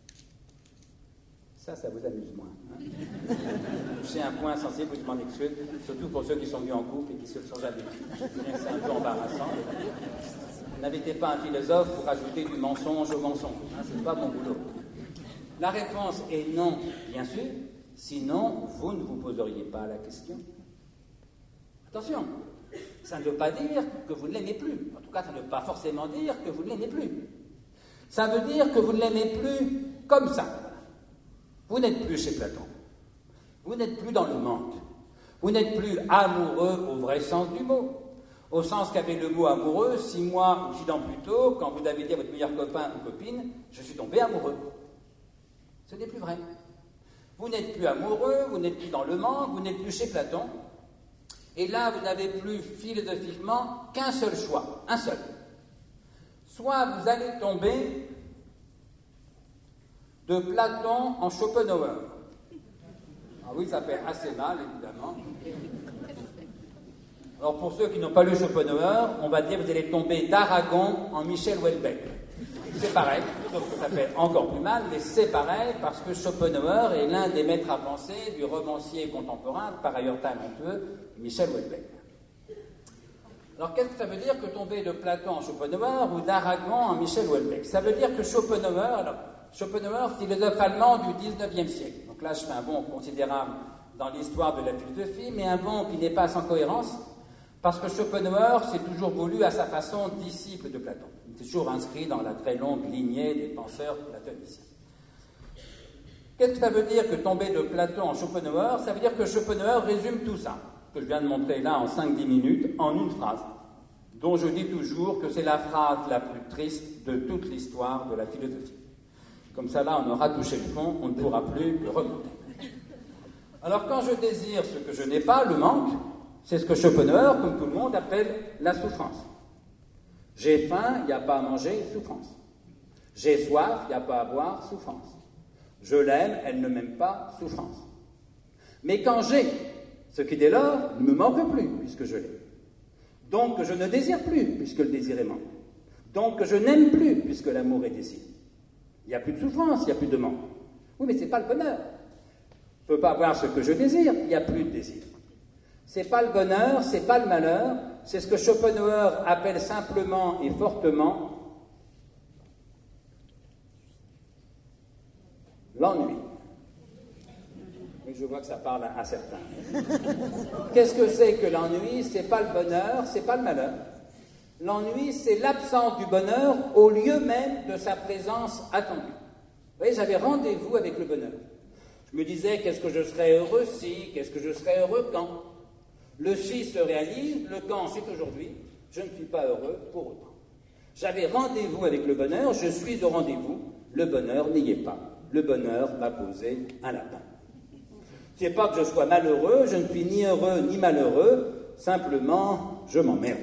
Ça vous amuse moins. Hein? C'est un point sensible, je m'en excuse, surtout pour ceux qui sont venus en couple et qui se le sont jamais dit. C'est un peu embarrassant. N'invitez pas un philosophe pour ajouter du mensonge au mensonge. Hein, c'est pas mon boulot. La réponse est non, bien sûr. Sinon, vous ne vous poseriez pas la question. Attention, ça ne veut pas dire que vous ne l'aimez plus. En tout cas, ça ne veut pas forcément dire que vous ne l'aimez plus. Ça veut dire que vous ne l'aimez plus comme ça. Vous n'êtes plus chez Platon. Vous n'êtes plus dans le manque. Vous n'êtes plus amoureux au vrai sens du mot. Au sens qu'avait le mot amoureux 6 mois ou 6 ans plus tôt, quand vous avez dit à votre meilleur copain ou copine, je suis tombé amoureux. Ce n'est plus vrai. Vous n'êtes plus amoureux, vous n'êtes plus dans le manque, vous n'êtes plus chez Platon. Et là, vous n'avez plus philosophiquement qu'un seul choix, un seul. Soit vous allez tomber de Platon en Schopenhauer. Ah oui, ça fait assez mal, évidemment. Alors, pour ceux qui n'ont pas lu Schopenhauer, on va dire que vous allez tomber d'Aragon en Michel Houellebecq. C'est pareil, sauf que ça fait encore plus mal, mais c'est pareil parce que Schopenhauer est l'un des maîtres à penser du romancier contemporain, par ailleurs talentueux, Michel Houellebecq. Alors qu'est-ce que ça veut dire que tomber de Platon en Schopenhauer ou d'Aragon en Michel Houellebecq? Ça veut dire que Schopenhauer, philosophe allemand du XIXe siècle. Donc là, je fais un bond considérable dans l'histoire de la philosophie, mais un bond qui n'est pas sans cohérence, parce que Schopenhauer s'est toujours voulu à sa façon disciple de Platon. Il est toujours inscrit dans la très longue lignée des penseurs platoniciens. Qu'est-ce que ça veut dire que tomber de Platon en Schopenhauer? Ça veut dire que Schopenhauer résume tout ça, que je viens de montrer là en 5-10 minutes, en une phrase, dont je dis toujours que c'est la phrase la plus triste de toute l'histoire de la philosophie. Comme ça, là, on aura touché le fond, on ne pourra plus le remonter. Alors, quand je désire ce que je n'ai pas, le manque, c'est ce que Schopenhauer, comme tout le monde, appelle la souffrance. J'ai faim, il n'y a pas à manger, souffrance. J'ai soif, il n'y a pas à boire, souffrance. Je l'aime, elle ne m'aime pas, souffrance. Mais quand j'ai, ce qui dès lors ne me manque plus, puisque je l'ai. Donc je ne désire plus, puisque le désir est manque. Donc je n'aime plus, puisque l'amour est désir. Il n'y a plus de souffrance, il n'y a plus de manque. Oui, mais ce n'est pas le bonheur. Je ne peux pas avoir ce que je désire, il n'y a plus de désir. Ce n'est pas le bonheur, ce n'est pas le malheur, c'est ce que Schopenhauer appelle simplement et fortement l'ennui. Oui, je vois que ça parle à certains. Qu'est-ce que c'est que l'ennui? Ce n'est pas le bonheur, ce n'est pas le malheur. L'ennui, c'est l'absence du bonheur au lieu même de sa présence attendue. Vous voyez, j'avais rendez-vous avec le bonheur. Je me disais, qu'est-ce que je serais heureux si, qu'est-ce que je serais heureux quand. Le si se réalise, le quand c'est aujourd'hui, je ne suis pas heureux pour autant. J'avais rendez-vous avec le bonheur, je suis au rendez-vous, le bonheur n'y est pas. Le bonheur m'a posé un lapin. C'est pas que je sois malheureux, je ne suis ni heureux ni malheureux, simplement je m'emmerde.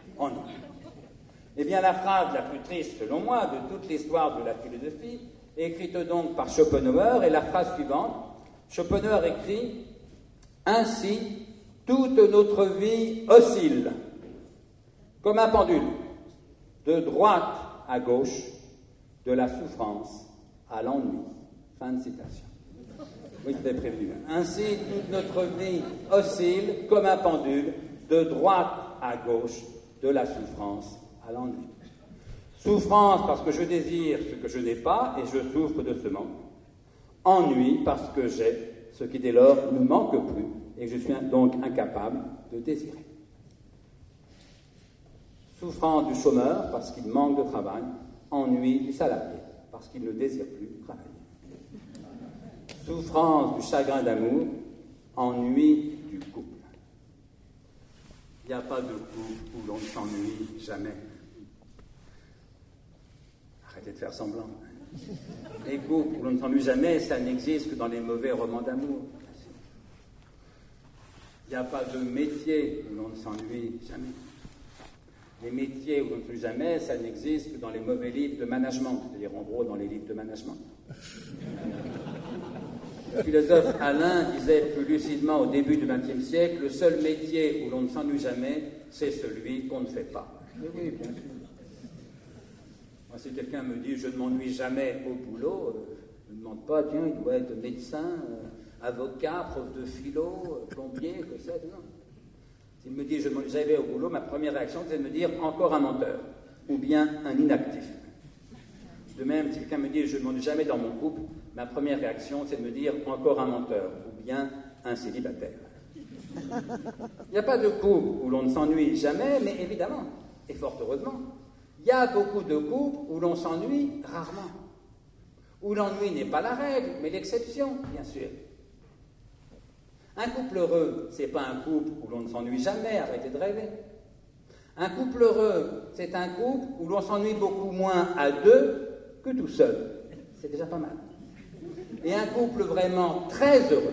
Eh bien, la phrase la plus triste, selon moi, de toute l'histoire de la philosophie, écrite donc par Schopenhauer, est la phrase suivante. Schopenhauer écrit « Ainsi, toute notre vie oscille, comme un pendule, de droite à gauche, de la souffrance à l'ennui. » Fin de citation. Oui, je t'ai prévenu. Ainsi, toute notre vie oscille, comme un pendule, de droite à gauche, de la souffrance à l'ennui. Souffrance parce que je désire ce que je n'ai pas et je souffre de ce manque. Ennui parce que j'ai ce qui dès lors ne manque plus et je suis donc incapable de désirer. Souffrance du chômeur parce qu'il manque de travail. Ennui du salarié parce qu'il ne désire plus travailler. Souffrance du chagrin d'amour. Ennui du couple. Il n'y a pas de couple où l'on ne s'ennuie jamais. Arrêtez de faire semblant. Les couples où l'on ne s'ennuie jamais, ça n'existe que dans les mauvais romans d'amour. Il n'y a pas de métier où l'on ne s'ennuie jamais. Les métiers où l'on ne s'ennuie jamais, ça n'existe que dans les mauvais livres de management, c'est-à-dire en gros dans les livres de management. Le philosophe Alain disait plus lucidement au début du XXe siècle, le seul métier où l'on ne s'ennuie jamais, c'est celui qu'on ne fait pas. Oui, bien sûr. Moi, si quelqu'un me dit je ne m'ennuie jamais au boulot, je ne demande pas, tiens, il doit être médecin, avocat, prof de philo, plombier, que sais-je, non. S'il me dit je ne m'ennuie jamais au boulot, ma première réaction, c'est de me dire encore un menteur, ou bien un inactif. De même, si quelqu'un me dit je ne m'ennuie jamais dans mon couple, ma première réaction, c'est de me dire encore un menteur, ou bien un célibataire. Il n'y a pas de couple où l'on ne s'ennuie jamais, mais évidemment, et fort heureusement, il y a beaucoup de couples où l'on s'ennuie rarement. Où l'ennui n'est pas la règle, mais l'exception, bien sûr. Un couple heureux, ce n'est pas un couple où l'on ne s'ennuie jamais, arrêtez de rêver. Un couple heureux, c'est un couple où l'on s'ennuie beaucoup moins à deux que tout seul. C'est déjà pas mal. Et un couple vraiment très heureux,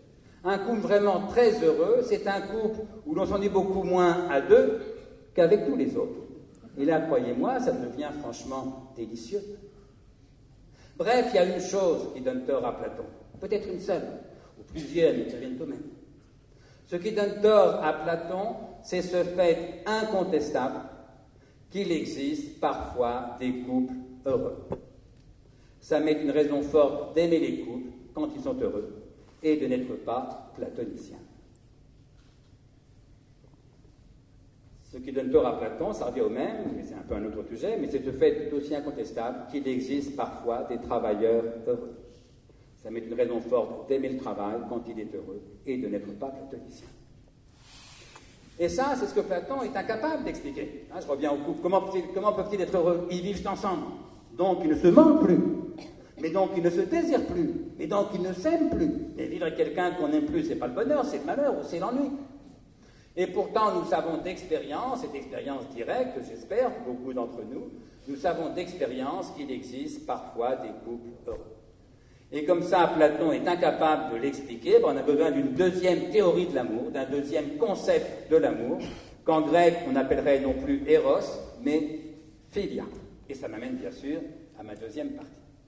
c'est un couple où l'on s'ennuie beaucoup moins à deux qu'avec tous les autres. Et là, croyez-moi, ça devient franchement délicieux. Bref, il y a une chose qui donne tort à Platon, peut-être une seule, ou plusieurs, mais qui reviennent au même. Ce qui donne tort à Platon, c'est ce fait incontestable qu'il existe parfois des couples heureux. Ça met une raison forte d'aimer les couples quand ils sont heureux et de n'être pas platonicien. Ce qui donne tort à Platon, ça revient au même, mais c'est un peu un autre sujet, mais c'est ce fait tout aussi incontestable qu'il existe parfois des travailleurs heureux. Ça met une raison forte d'aimer le travail quand il est heureux et de n'être pas platonicien. Et ça, c'est ce que Platon est incapable d'expliquer. Je reviens au couple. Comment peuvent-ils être heureux? Ils vivent ensemble. Donc, ils ne se manquent plus. Mais donc, ils ne se désirent plus. Mais donc, ils ne s'aiment plus. Mais vivre avec quelqu'un qu'on n'aime plus, c'est pas le bonheur, c'est le malheur ou c'est l'ennui. Et pourtant, nous savons d'expérience, et d'expérience directe, j'espère, beaucoup d'entre nous, nous savons d'expérience qu'il existe parfois des couples heureux. Et comme ça, Platon est incapable de l'expliquer, on a besoin d'une deuxième théorie de l'amour, d'un deuxième concept de l'amour, qu'en grec, on appellerait non plus Eros, mais Philia. Et ça m'amène bien sûr à ma deuxième partie.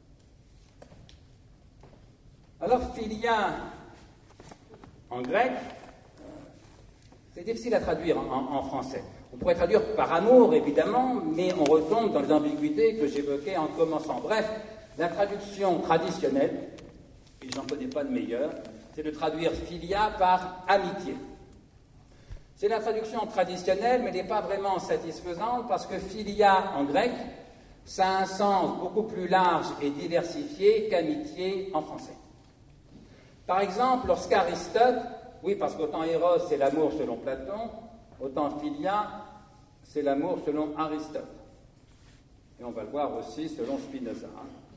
Alors, Philia, en grec, c'est difficile à traduire en français. On pourrait traduire par amour, évidemment, mais on retombe dans les ambiguïtés que j'évoquais en commençant. Bref, la traduction traditionnelle, et j'en connais pas de meilleure, c'est de traduire philia par amitié. C'est la traduction traditionnelle, mais elle n'est pas vraiment satisfaisante parce que philia en grec, ça a un sens beaucoup plus large et diversifié qu'amitié en français. Par exemple, lorsqu'Aristote, oui, parce qu'autant Eros c'est l'amour selon Platon, autant philia c'est l'amour selon Aristote. Et on va le voir aussi selon Spinoza.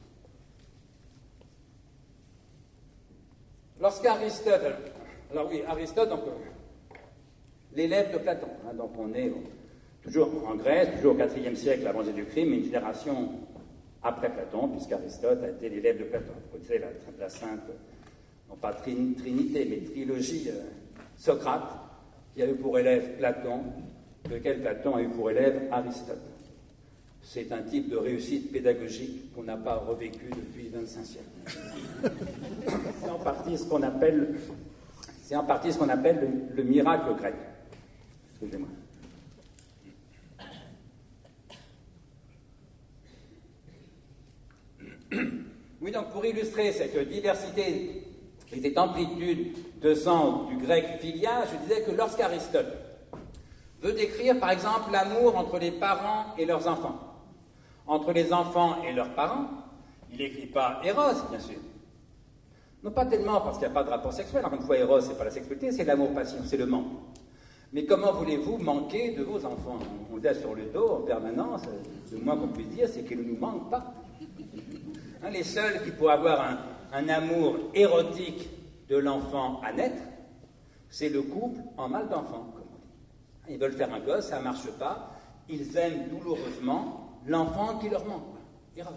Lorsqu'Aristote, alors oui, Aristote, donc, l'élève de Platon, donc on est toujours en Grèce, toujours au IVe siècle avant Jésus-Christ, mais une génération après Platon, puisqu'Aristote a été l'élève de Platon. Vous connaissez la sainte, non pas trinité, mais trilogie Socrate, qui a eu pour élève Platon, lequel Platon a eu pour élève Aristote. C'est un type de réussite pédagogique qu'on n'a pas revécu depuis 25 siècles. C'est en partie ce qu'on appelle le miracle grec. Excusez-moi. Oui, donc pour illustrer cette diversité et cette amplitude de sens du grec philia, je disais que lorsqu'Aristote veut décrire, par exemple, l'amour entre les parents et leurs enfants, entre les enfants et leurs parents, il n'écrit pas Eros, bien sûr. Non pas tellement parce qu'il n'y a pas de rapport sexuel, encore une fois, Eros, ce n'est pas la sexualité, c'est l'amour-passion, c'est le manque. Mais comment voulez-vous manquer de vos enfants? On les a sur le dos en permanence, le moins qu'on puisse dire, c'est qu'ils ne nous manquent pas. Les seuls qui pourraient avoir un amour érotique de l'enfant à naître, c'est le couple en mal d'enfant, comme on dit. Ils veulent faire un gosse, ça ne marche pas, ils aiment douloureusement l'enfant qui leur manque. Eros.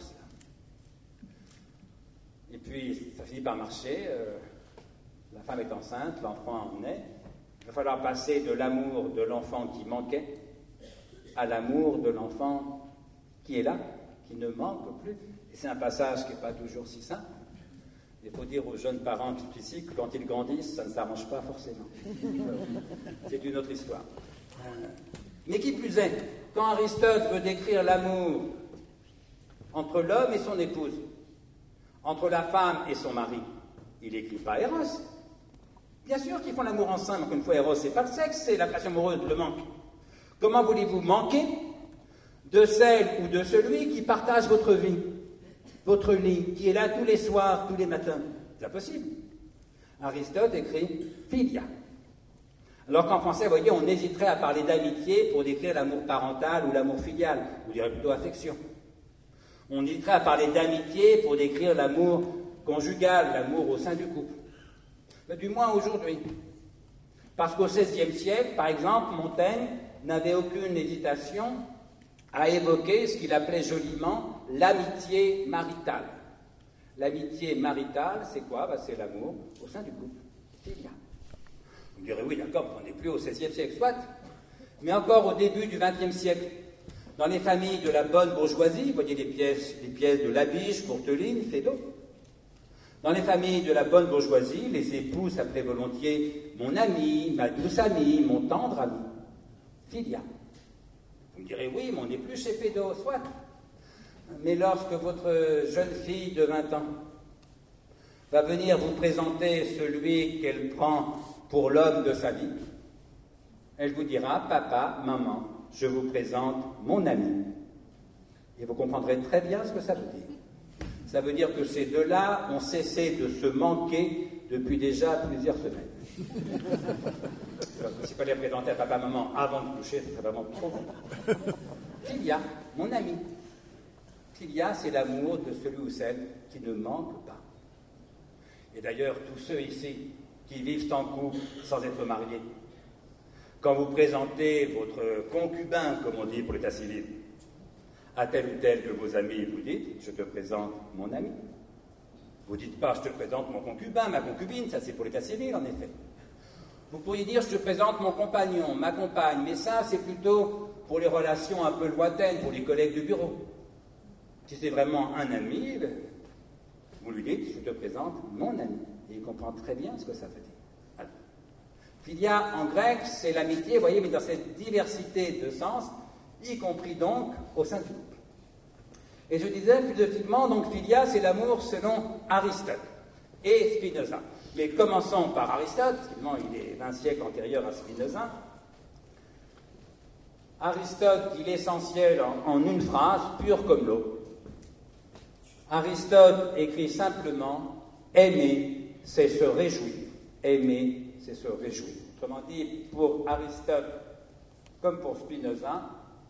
Et puis, ça finit par marcher, la femme est enceinte, l'enfant en est. Il va falloir passer de l'amour de l'enfant qui manquait à l'amour de l'enfant qui est là, qui ne manque plus. Et c'est un passage qui n'est pas toujours si simple. Il faut dire aux jeunes parents ici que quand ils grandissent, ça ne s'arrange pas forcément. C'est une autre histoire. Mais qui plus est, quand Aristote veut décrire l'amour entre l'homme et son épouse, entre la femme et son mari, il n'écrit pas Eros. Bien sûr qu'ils font l'amour ensemble, encore une fois, Eros, c'est pas le sexe, c'est la passion amoureuse, le manque. Comment voulez-vous manquer de celle ou de celui qui partage votre vie, votre lit, qui est là tous les soirs, tous les matins? C'est impossible. Aristote écrit philia. Alors qu'en français, vous voyez, on hésiterait à parler d'amitié pour décrire l'amour parental ou l'amour filial, on dirait plutôt affection. On hésiterait à parler d'amitié pour décrire l'amour conjugal, l'amour au sein du couple. Mais du moins aujourd'hui. Parce qu'au XVIe siècle, par exemple, Montaigne n'avait aucune hésitation à évoquer ce qu'il appelait joliment l'amitié maritale. L'amitié maritale, c'est quoi? C'est l'amour au sein du couple. Philia. Vous me direz, oui, d'accord, on n'est plus au XVIe siècle, soit. Mais encore au début du XXe siècle, dans les familles de la bonne bourgeoisie, vous voyez les pièces de Labiche, Courteline, Feydeau. Dans les familles de la bonne bourgeoisie, les époux s'appelaient volontiers mon ami, ma douce amie, mon tendre ami. Philia. Vous me direz, oui, mais on n'est plus chez Feydeau, soit. Mais lorsque votre jeune fille de 20 ans va venir vous présenter celui qu'elle prend pour l'homme de sa vie, Elle vous dira « Papa, maman, je vous présente mon ami ». Et vous comprendrez très bien ce que ça veut dire. Ça veut dire que ces deux-là ont cessé de se manquer depuis déjà plusieurs semaines. S'il fallait présenter à papa, maman avant de coucher, ce serait vraiment trop bon. Philia, mon ami. Philia, c'est l'amour de celui ou celle qui ne manque pas. Et d'ailleurs, tous ceux ici qui vivent en couple sans être mariés, quand vous présentez votre concubin, comme on dit pour l'état civil, à tel ou tel de vos amis, vous dites « Je te présente mon ami ». Vous ne dites pas « Je te présente mon concubin, ma concubine », ça c'est pour l'état civil en effet. Vous pourriez dire « Je te présente mon compagnon, ma compagne », mais ça c'est plutôt pour les relations un peu lointaines, pour les collègues de bureau. Si c'est vraiment un ami, vous lui dites « Je te présente mon ami ». Et il comprend très bien ce que ça veut dire. Alors, philia en grec, c'est l'amitié, vous voyez, mais dans cette diversité de sens, y compris donc au sein du couple. Et je disais, philosophiquement, donc philia, c'est l'amour selon Aristote et Spinoza. Mais commençons par Aristote, parce qu'il est 20 siècles antérieur à Spinoza. Aristote dit l'essentiel en une phrase, pure comme l'eau. Aristote écrit simplement « Aimer, c'est se réjouir. Aimer, c'est se réjouir. » Autrement dit, pour Aristote, comme pour Spinoza,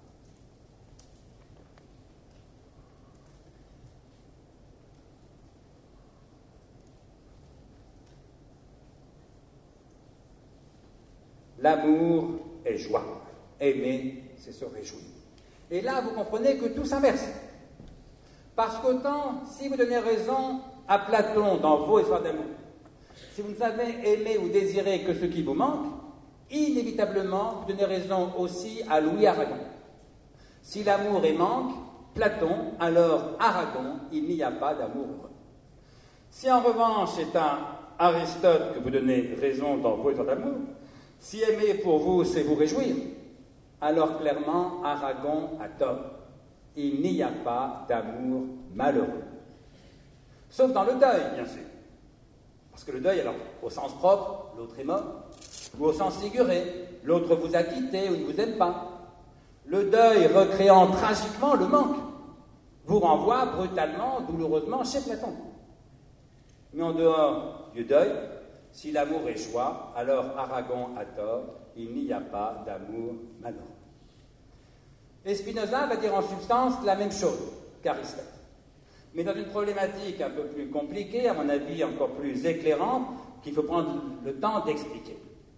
l'amour est joie. Aimer, c'est se réjouir. Et là, vous comprenez que tout s'inverse. Parce qu'autant, si vous donnez raison à Platon dans vos histoires d'amour, si vous ne savez aimer ou désirer que ce qui vous manque, inévitablement, vous donnez raison aussi à Louis Aragon. Si l'amour est manque, Platon, alors Aragon, il n'y a pas d'amour heureux. Si en revanche c'est à Aristote que vous donnez raison dans vos histoires d'amour, si aimer pour vous, c'est vous réjouir, alors clairement, Aragon a tort. Il n'y a pas d'amour malheureux. Sauf dans le deuil, bien sûr. Parce que le deuil, alors, au sens propre, l'autre est mort, ou au sens figuré, l'autre vous a quitté ou ne vous aime pas. Le deuil, recréant tragiquement le manque, vous renvoie brutalement, douloureusement chez Platon. Mais en dehors du deuil, si l'amour est joie, alors Aragon a tort, il n'y a pas d'amour malheureux. Et Spinoza va dire en substance la même chose qu'Aristote, mais dans une problématique un peu plus compliquée, à mon avis encore plus éclairante, qu'il faut prendre le temps d'expliquer.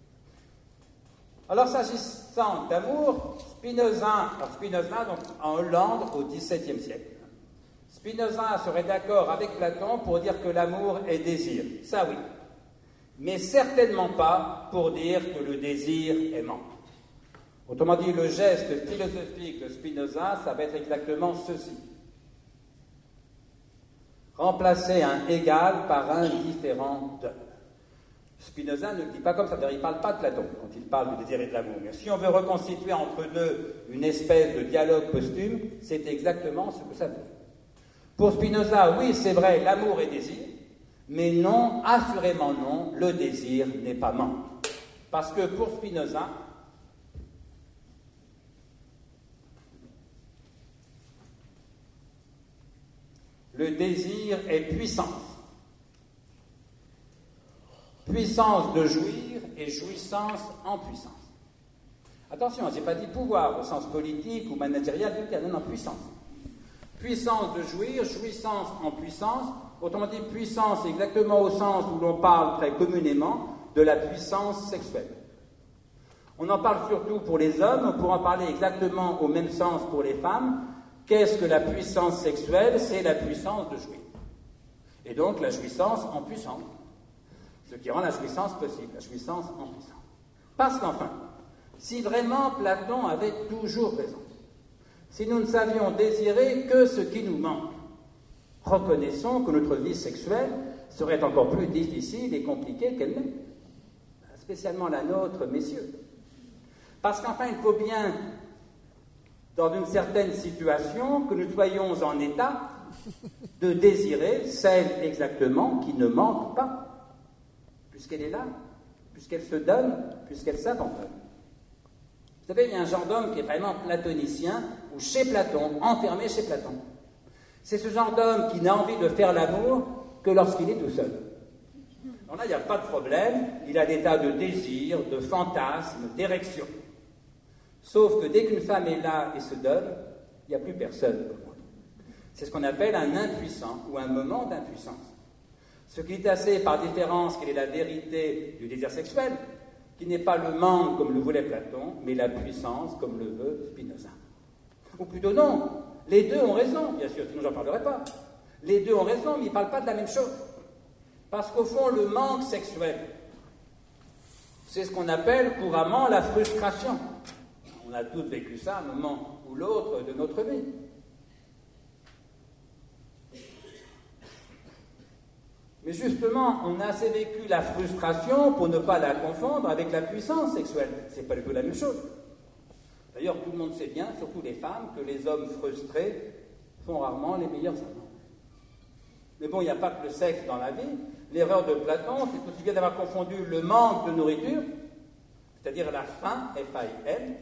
Alors s'agissant d'amour, Spinoza donc, en Hollande au XVIIe siècle, Spinoza serait d'accord avec Platon pour dire que l'amour est désir, ça oui, mais certainement pas pour dire que le désir est manque. Autrement dit, le geste philosophique de Spinoza, ça va être exactement ceci. Remplacer un égal par un différent de. Spinoza ne le dit pas comme ça, il ne parle pas de Platon quand il parle du désir et de l'amour. Mais si on veut reconstituer entre deux une espèce de dialogue posthume, c'est exactement ce que ça veut dire. Pour Spinoza, oui, c'est vrai, l'amour est désir, mais non, assurément non, le désir n'est pas manque. Parce que pour Spinoza, le désir est puissance. Puissance de jouir et jouissance en puissance. Attention, je n'ai pas dit pouvoir au sens politique ou managérial du terme, non, puissance. Puissance de jouir, jouissance en puissance. Autrement dit, puissance exactement au sens où l'on parle très communément de la puissance sexuelle. On en parle surtout pour les hommes, on pourra en parler exactement au même sens pour les femmes. Qu'est-ce que la puissance sexuelle? C'est la puissance de jouir. Et donc la jouissance en puissance. Ce qui rend la jouissance possible, la jouissance en puissance. Parce qu'enfin, si vraiment Platon avait toujours raison, si nous ne savions désirer que ce qui nous manque, reconnaissons que notre vie sexuelle serait encore plus difficile et compliquée qu'elle n'est. Spécialement la nôtre, messieurs. Parce qu'enfin, il faut bien, dans une certaine situation, que nous soyons en état de désirer celle exactement qui ne manque pas, puisqu'elle est là, puisqu'elle se donne, puisqu'elle s'abandonne. Vous savez, il y a un genre d'homme qui est vraiment platonicien, ou chez Platon, enfermé chez Platon. C'est ce genre d'homme qui n'a envie de faire l'amour que lorsqu'il est tout seul. Alors là, il n'y a pas de problème, il a des tas de désirs, de fantasmes, d'érections. Sauf que dès qu'une femme est là et se donne, il n'y a plus personne pour moi. C'est ce qu'on appelle un impuissant ou un moment d'impuissance. Ce qui est assez par différence quelle est la vérité du désir sexuel, qui n'est pas le manque comme le voulait Platon, mais la puissance comme le veut Spinoza. Ou plutôt non, les deux ont raison, bien sûr, sinon j'en parlerai pas. Les deux ont raison, mais ils ne parlent pas de la même chose. Parce qu'au fond, le manque sexuel, c'est ce qu'on appelle couramment la frustration. On a tous vécu ça à un moment ou l'autre de notre vie. Mais justement, on a assez vécu la frustration pour ne pas la confondre avec la puissance sexuelle. C'est pas du tout la même chose. D'ailleurs, tout le monde sait bien, surtout les femmes, que les hommes frustrés sont rarement les meilleurs amants. Mais bon, il n'y a pas que le sexe dans la vie. L'erreur de Platon, c'est aussi bien d'avoir confondu le manque de nourriture, c'est-à-dire la faim, F-A-I-M,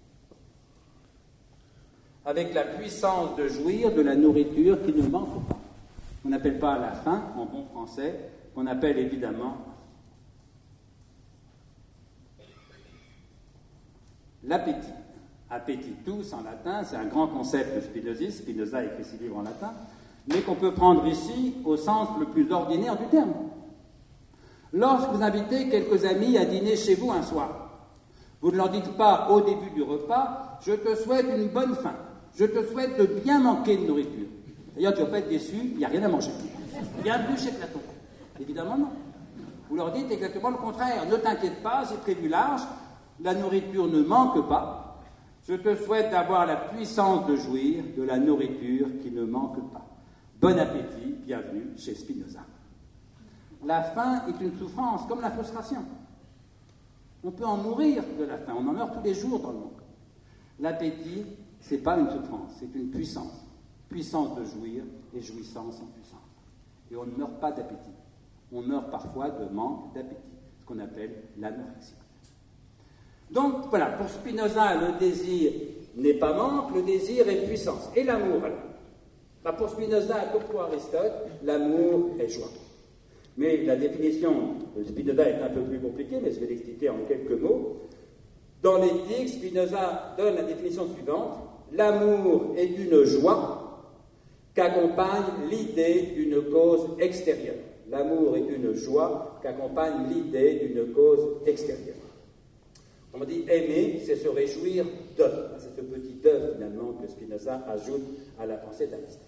avec la puissance de jouir de la nourriture qui ne manque pas. On n'appelle pas la faim, en bon français, qu'on appelle évidemment l'appétit. Appetitus en latin, c'est un grand concept de Spinoza a écrit 6 livres en latin, mais qu'on peut prendre ici au sens le plus ordinaire du terme. Lorsque vous invitez quelques amis à dîner chez vous un soir, vous ne leur dites pas au début du repas « je te souhaite une bonne faim, je te souhaite de bien manquer de nourriture ». D'ailleurs, tu ne vas pas être déçu, il n'y a rien à manger. Bienvenue chez Platon. Évidemment, non. Vous leur dites exactement le contraire. Ne t'inquiète pas, c'est prévu large, la nourriture ne manque pas. Je te souhaite d'avoir la puissance de jouir de la nourriture qui ne manque pas. Bon appétit, bienvenue chez Spinoza. La faim est une souffrance, comme la frustration. On peut en mourir de la faim, on en meurt tous les jours dans le monde. L'appétit, ce n'est pas une souffrance, c'est une puissance. Puissance de jouir et jouissance en puissance. Et on ne meurt pas d'appétit. On meurt parfois de manque d'appétit, ce qu'on appelle l'anorexie. Donc voilà, pour Spinoza, le désir n'est pas manque, le désir est puissance. Et l'amour, alors pour Spinoza, comme pour Aristote, l'amour est joie. Mais la définition de Spinoza est un peu plus compliquée, mais je vais l'expliquer en quelques mots. Dans l'éthique, Spinoza donne la définition suivante. L'amour est une joie qu'accompagne l'idée d'une cause extérieure. L'amour est une joie qu'accompagne l'idée d'une cause extérieure. On dit aimer, c'est se réjouir de. C'est ce petit de, finalement, que Spinoza ajoute à la pensée d'Aristote.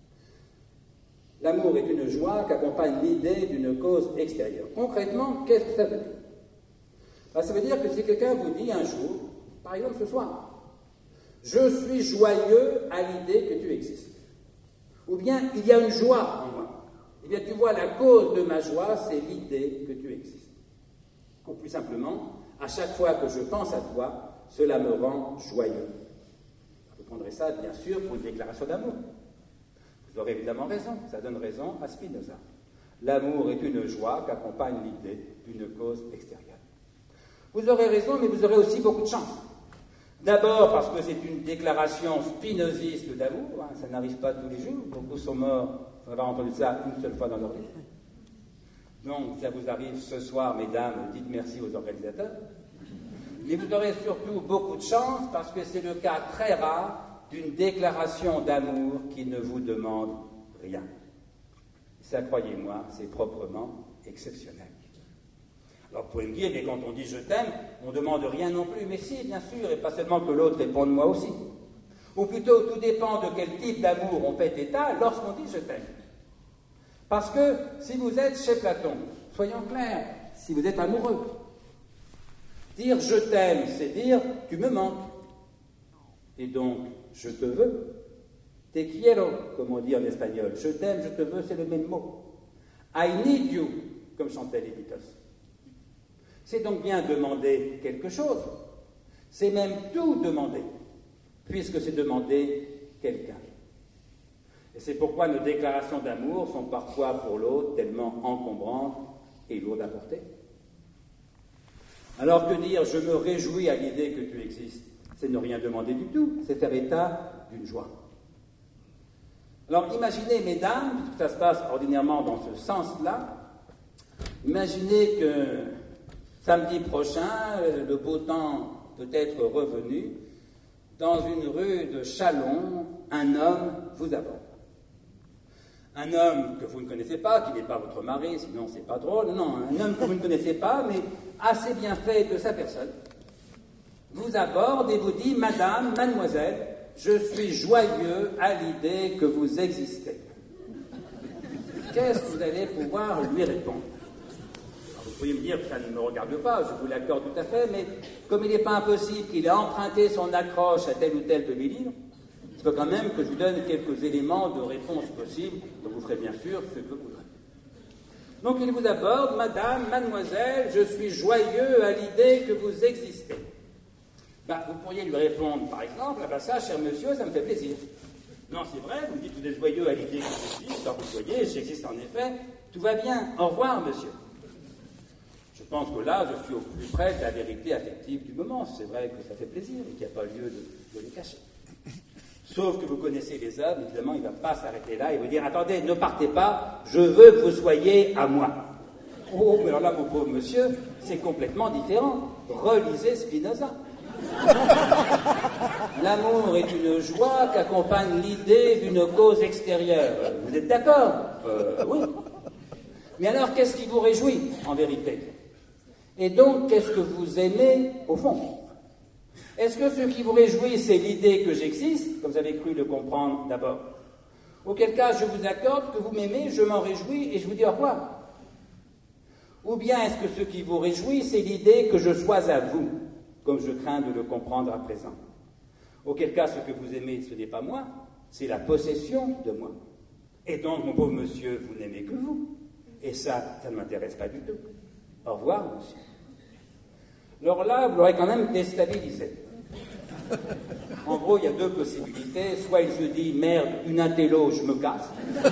L'amour est une joie qu'accompagne l'idée d'une cause extérieure. Concrètement, qu'est-ce que ça veut dire? Ça veut dire que si quelqu'un vous dit un jour, par exemple ce soir, je suis joyeux à l'idée que tu existes. Ou bien, il y a une joie en moi. Eh bien, tu vois, la cause de ma joie, c'est l'idée que tu existes. Ou plus simplement, à chaque fois que je pense à toi, cela me rend joyeux. Vous prendrez ça, bien sûr, pour une déclaration d'amour. Vous aurez évidemment raison, ça donne raison à Spinoza. L'amour est une joie qu'accompagne l'idée d'une cause extérieure. Vous aurez raison, mais vous aurez aussi beaucoup de chance. D'abord parce que c'est une déclaration spinoziste d'amour, ça n'arrive pas tous les jours, beaucoup sont morts sans avoir entendu ça une seule fois dans leur vie. Donc, ça vous arrive ce soir, mesdames, dites merci aux organisateurs. Mais vous aurez surtout beaucoup de chance parce que c'est le cas très rare d'une déclaration d'amour qui ne vous demande rien. Ça, croyez-moi, c'est proprement exceptionnel. Alors, vous pouvez me dire, mais quand on dit je t'aime, on ne demande rien non plus. Mais si, bien sûr, et pas seulement que l'autre réponde moi aussi. Ou plutôt, tout dépend de quel type d'amour on fait état lorsqu'on dit je t'aime. Parce que si vous êtes chez Platon, soyons clairs, si vous êtes amoureux, dire je t'aime, c'est dire tu me manques. Et donc, je te veux. Te quiero, comme on dit en espagnol. Je t'aime, je te veux, c'est le même mot. I need you, comme chantaient les Beatles. C'est donc bien demander quelque chose. C'est même tout demander, puisque c'est demander quelqu'un. Et c'est pourquoi nos déclarations d'amour sont parfois pour l'autre tellement encombrantes et lourdes à porter. Alors que dire « je me réjouis à l'idée que tu existes », c'est ne rien demander du tout, c'est faire état d'une joie. Alors imaginez, mesdames, puisque ça se passe ordinairement dans ce sens-là, imaginez que samedi prochain, le beau temps peut être revenu, dans une rue de Châlons, un homme vous aborde. Un homme que vous ne connaissez pas, qui n'est pas votre mari, sinon c'est pas drôle, non, un homme que vous ne connaissez pas, mais assez bien fait de sa personne, vous aborde et vous dit « Madame, mademoiselle, je suis joyeux à l'idée que vous existez. » Qu'est-ce que vous allez pouvoir lui répondre? Alors, vous pourriez me dire que ça ne me regarde pas, je vous l'accorde tout à fait, mais comme il n'est pas impossible qu'il ait emprunté son accroche à tel ou tel de mes livres, il faut quand même que je vous donne quelques éléments de réponse possibles, donc vous ferez bien sûr ce que vous voudrez. Donc il vous aborde, Madame, mademoiselle, je suis joyeux à l'idée que vous existez. Vous pourriez lui répondre, par exemple, ah ben ça, cher monsieur, ça me fait plaisir. Non, c'est vrai, vous me dites que vous êtes joyeux à l'idée que j'existe, alors vous voyez, j'existe en effet, tout va bien, au revoir, monsieur. Je pense que là, je suis au plus près de la vérité affective du moment. C'est vrai que ça fait plaisir et qu'il n'y a pas lieu de le cacher. Sauf que vous connaissez les hommes, évidemment, il ne va pas s'arrêter là et vous dire « Attendez, ne partez pas, je veux que vous soyez à moi. » Oh, mais alors là, mon pauvre monsieur, c'est complètement différent. Relisez Spinoza. L'amour est une joie qu'accompagne l'idée d'une cause extérieure. Vous êtes d'accord? Oui. Mais alors, qu'est-ce qui vous réjouit, en vérité? Et donc, qu'est-ce que vous aimez, au fond? Est-ce que ce qui vous réjouit, c'est l'idée que j'existe, comme vous avez cru le comprendre d'abord? Auquel cas, je vous accorde que vous m'aimez, je m'en réjouis et je vous dis au revoir. Ou bien est-ce que ce qui vous réjouit, c'est l'idée que je sois à vous, comme je crains de le comprendre à présent? Auquel cas, ce que vous aimez, ce n'est pas moi, c'est la possession de moi. Et donc, mon pauvre monsieur, vous n'aimez que vous. Et ça ne m'intéresse pas du tout. Au revoir, monsieur. Alors là, vous l'aurez quand même déstabilisé. En gros, il y a deux possibilités. Soit il se dit, merde, une intello, je me casse.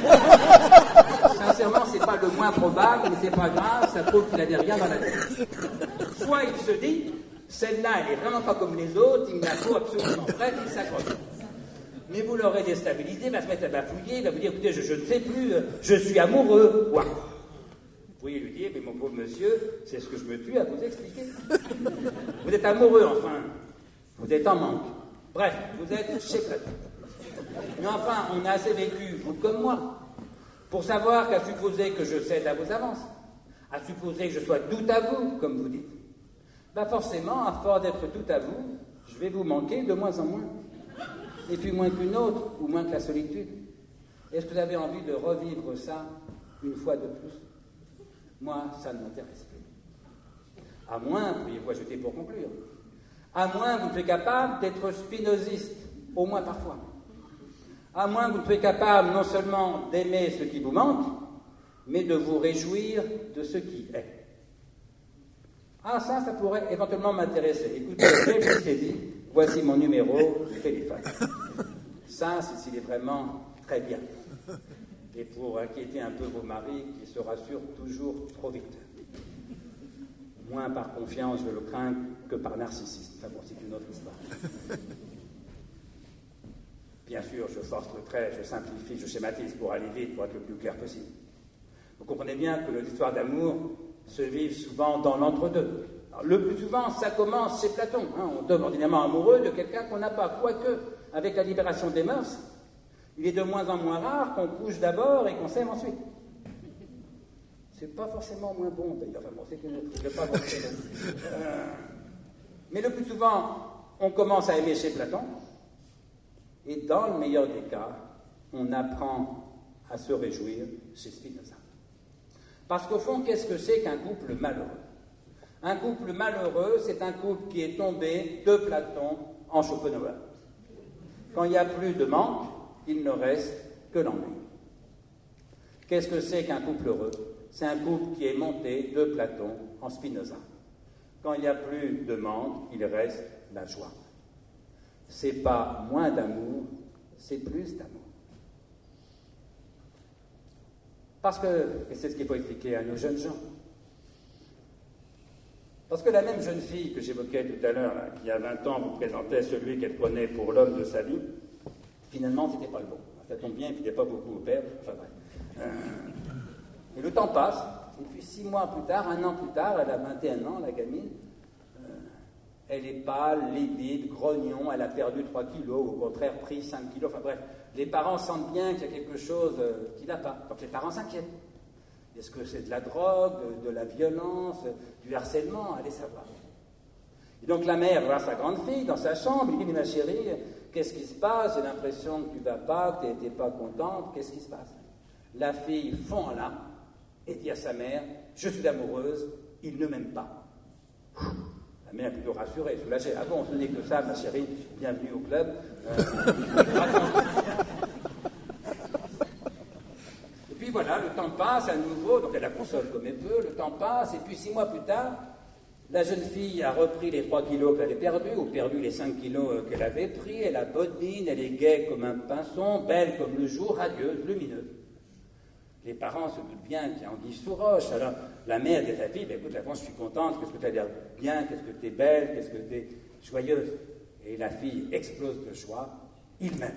Sincèrement, c'est pas le moins probable, mais c'est pas grave, ça prouve qu'il n'avait rien dans la tête. Soit il se dit, celle-là, elle est vraiment pas comme les autres, il me la faut absolument prête, il s'accroche. Mais vous l'aurez déstabilisé, il va se mettre à bafouiller, il va vous dire, écoutez, je ne sais plus, je suis amoureux. Ouais. Vous pourriez lui dire, mais mon pauvre monsieur, c'est ce que je me tue à vous expliquer. Vous êtes amoureux, enfin. Vous êtes en manque. Bref, vous êtes chez Platon. Mais enfin, on a assez vécu, vous comme moi, pour savoir qu'à supposer que je cède à vos avances, à supposer que je sois tout à vous, comme vous dites, forcément, à force d'être tout à vous, je vais vous manquer de moins en moins. Et puis moins qu'une autre, ou moins que la solitude. Est-ce que vous avez envie de revivre ça une fois de plus? Moi, ça ne m'intéresse plus. À moins, pourriez-vous ajouter pour conclure, à moins que vous ne soyez capable d'être spinoziste, au moins parfois. À moins que vous ne soyez capable non seulement d'aimer ce qui vous manque, mais de vous réjouir de ce qui est. Ah, ça pourrait éventuellement m'intéresser. Écoutez, réfléchissez-y, voici mon numéro de téléphone. Ça, c'est s'il est vraiment très bien. Et pour inquiéter un peu vos maris qui se rassurent toujours trop vite. Moins par confiance, je le crains, que par narcissisme. Enfin bon, c'est une autre histoire. Bien sûr, je force le trait, je simplifie, je schématise pour aller vite, pour être le plus clair possible. Vous comprenez bien que les histoires d'amour se vivent souvent dans l'entre-deux. Alors, le plus souvent, ça commence chez Platon. On tombe ordinairement amoureux de quelqu'un qu'on n'a pas. Quoique, avec la libération des mœurs, il est de moins en moins rare qu'on couche d'abord et qu'on s'aime ensuite. C'est pas forcément moins bon, d'ailleurs. Enfin bon, c'est une autre. Je ne vais pas Mais le plus souvent, on commence à aimer chez Platon, et dans le meilleur des cas, on apprend à se réjouir chez Spinoza. Parce qu'au fond, qu'est-ce que c'est qu'un couple malheureux? Un couple malheureux, c'est un couple qui est tombé de Platon en Schopenhauer. Quand il n'y a plus de manque, il ne reste que l'ennui. Qu'est-ce que c'est qu'un couple heureux? C'est un couple qui est monté de Platon en Spinoza. Quand il n'y a plus de manque, il reste la joie. C'est pas moins d'amour, c'est plus d'amour. Parce que, et c'est ce qu'il faut expliquer à nos jeunes gens, Parce que la même jeune fille que j'évoquais tout à l'heure, là, qui à 20 ans vous présentait celui qu'elle prenait pour l'homme de sa vie, finalement, c'était pas le bon. Ça tombe bien, il ne filait pas beaucoup au père. Enfin bref. Et le temps passe, et puis 6 mois plus tard, 1 an plus tard, elle a 21 ans, la gamine, elle est pâle, livide, grognon, elle a perdu 3 kilos, au contraire pris 5 kilos, enfin bref, les parents sentent bien qu'il y a quelque chose qui ne va pas. Donc les parents s'inquiètent. Est-ce que c'est de la drogue, de la violence, du harcèlement? Allez savoir. Et donc la mère voit sa grande fille dans sa chambre, il dit, mais ma chérie, qu'est-ce qui se passe? J'ai l'impression que tu ne vas pas, que tu n'étais pas contente, qu'est-ce qui se passe? La fille fond en larmes et dit à sa mère, je suis amoureuse, il ne m'aime pas. La mère est plutôt rassurée, soulagée. Ah bon, ce n'est que ça, ma chérie, bienvenue au club. Et puis voilà, le temps passe à nouveau, donc elle la console comme elle peut, le temps passe, et puis 6 mois plus tard, la jeune fille a repris les 3 kilos qu'elle avait perdus, ou perdu les 5 kilos qu'elle avait pris, elle a bonne mine, elle est gaie comme un pinson, belle comme le jour, radieuse, lumineuse. Les parents se doutent bien qu'il y a anguille sous roche. Alors la mère dit à sa fille, écoute, je suis contente, qu'est-ce que tu as l'air bien, qu'est-ce que tu es belle, qu'est-ce que tu es joyeuse. Et la fille explose de joie, il m'aime.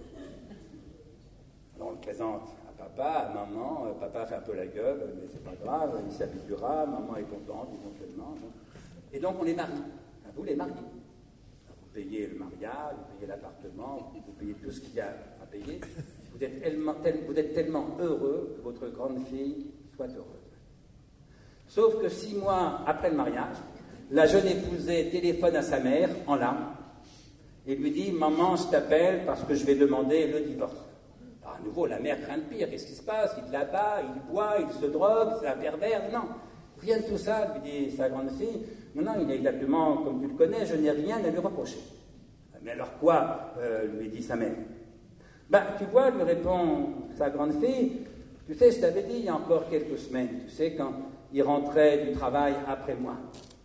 Alors on le présente à papa, à maman, papa fait un peu la gueule, mais c'est pas grave, il s'habituera, maman est contente éventuellement. Et donc on les marie, vous les mariez. Vous payez le mariage, vous payez l'appartement, vous payez tout ce qu'il y a à payer. Vous êtes tellement heureux que votre grande fille soit heureuse. Sauf que 6 mois après le mariage, la jeune épousée téléphone à sa mère en larmes et lui dit « Maman, je t'appelle parce que je vais demander le divorce. » Alors, à nouveau, la mère craint le pire. Qu'est-ce qui se passe? Il la bat, il boit, il se drogue, c'est un pervers. Non, rien de tout ça, lui dit sa grande fille. Non, il est exactement comme tu le connais, je n'ai rien à lui reprocher. Mais alors quoi lui dit sa mère. Tu vois, lui répond sa grande fille, tu sais, je t'avais dit il y a encore quelques semaines, tu sais, quand il rentrait du travail après moi,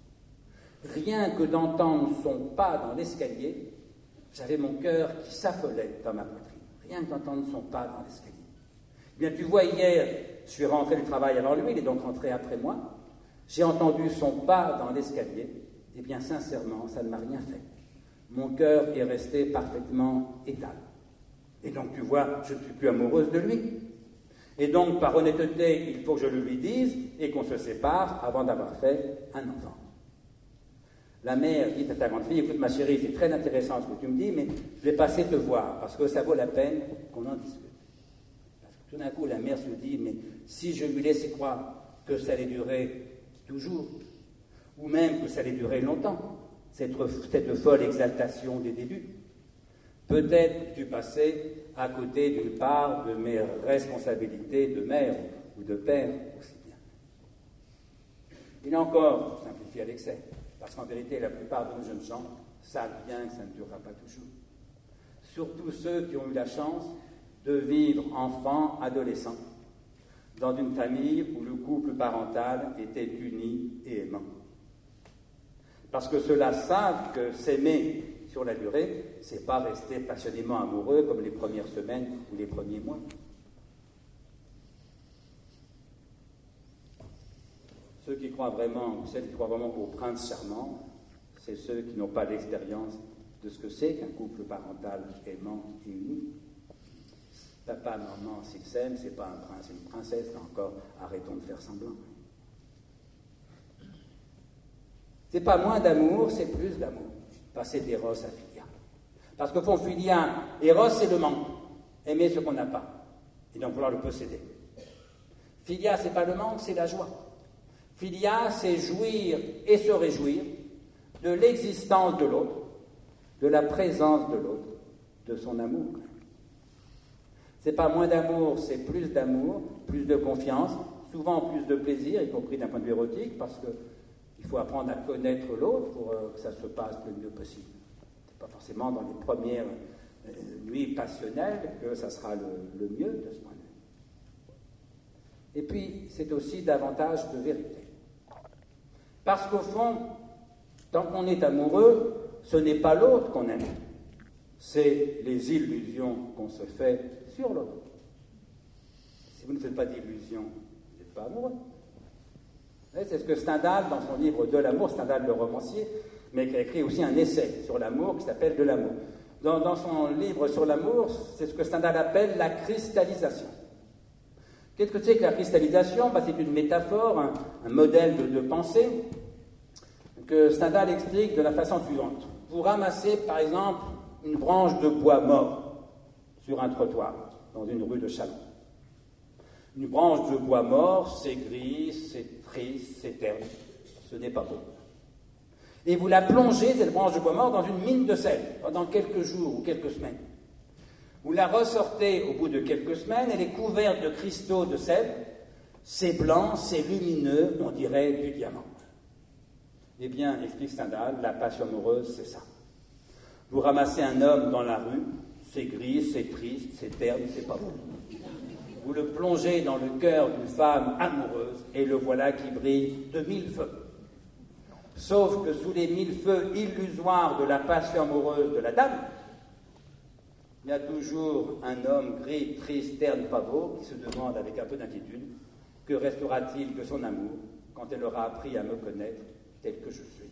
rien que d'entendre son pas dans l'escalier, j'avais mon cœur qui s'affolait dans ma poitrine. Rien que d'entendre son pas dans l'escalier. Eh bien, tu vois, hier, je suis rentré du travail avant lui, il est donc rentré après moi, j'ai entendu son pas dans l'escalier, eh bien, sincèrement, ça ne m'a rien fait. Mon cœur est resté parfaitement étal. Et donc, tu vois, je ne suis plus amoureuse de lui. Et donc, par honnêteté, il faut que je le lui dise et qu'on se sépare avant d'avoir fait un enfant. La mère dit à sa grande fille, écoute ma chérie, c'est très intéressant ce que tu me dis, mais je vais passer te voir, parce que ça vaut la peine qu'on en discute. Parce que tout d'un coup, la mère se dit, mais si je lui laissais croire que ça allait durer toujours, ou même que ça allait durer longtemps, cette folle exaltation des débuts, peut-être tu passais à côté d'une part de mes responsabilités de mère ou de père aussi bien. Il est encore simplifié à l'excès, parce qu'en vérité, la plupart de nos jeunes gens savent bien que ça ne durera pas toujours. Surtout ceux qui ont eu la chance de vivre enfants, adolescents, dans une famille où le couple parental était uni et aimant. Parce que ceux-là savent que s'aimer sur la durée, c'est pas rester passionnément amoureux comme les premières semaines ou les premiers mois. Ceux qui croient vraiment, ou celles qui croient vraiment au prince charmant, c'est ceux qui n'ont pas l'expérience de ce que c'est qu'un couple parental aimant et uni. Papa, maman, s'ils s'aiment, c'est pas un prince et une princesse, là encore, arrêtons de faire semblant. C'est pas moins d'amour, c'est plus d'amour. Passer d'Eros à Philia. Parce qu'au fond, Philia, Eros, c'est le manque. Aimer ce qu'on n'a pas. Et donc vouloir le posséder. Philia, c'est pas le manque, c'est la joie. Philia, c'est jouir et se réjouir de l'existence de l'autre, de la présence de l'autre, de son amour. C'est pas moins d'amour, c'est plus d'amour, plus de confiance, souvent plus de plaisir, y compris d'un point de vue érotique, parce que il faut apprendre à connaître l'autre pour que ça se passe le mieux possible. C'est pas forcément dans les premières nuits passionnelles que ça sera le mieux de ce point de vue. Et puis, c'est aussi davantage de vérité. Parce qu'au fond, tant qu'on est amoureux, ce n'est pas l'autre qu'on aime, c'est les illusions qu'on se fait sur l'autre. Si vous ne faites pas d'illusions, vous n'êtes pas amoureux. C'est ce que Stendhal, dans son livre De l'amour, Stendhal le romancier, mais qui a écrit aussi un essai sur l'amour qui s'appelle De l'amour. Dans son livre sur l'amour, c'est ce que Stendhal appelle la cristallisation. Qu'est-ce que c'est que la cristallisation? C'est une métaphore, un modèle de pensée que Stendhal explique de la façon suivante. Vous ramassez, par exemple, une branche de bois mort sur un trottoir, dans une rue de Châlons. Une branche de bois mort, c'est gris, c'est triste, c'est terne. Ce n'est pas beau. Et vous la plongez, cette branche de bois mort, dans une mine de sel, pendant quelques jours ou quelques semaines. Vous la ressortez au bout de quelques semaines, elle est couverte de cristaux de sel, c'est blanc, c'est lumineux, on dirait du diamant. Eh bien, explique Stendhal, la passion amoureuse, c'est ça. Vous ramassez un homme dans la rue, c'est gris, c'est triste, c'est terne, c'est pas beau. Vous le plongez dans le cœur d'une femme amoureuse, et le voilà qui brille de 1000 feux. Sauf que sous les 1000 feux illusoires de la passion amoureuse de la dame, il y a toujours un homme gris, triste, terne, pas beau, qui se demande avec un peu d'inquiétude, que restera-t-il de son amour quand elle aura appris à me connaître tel que je suis.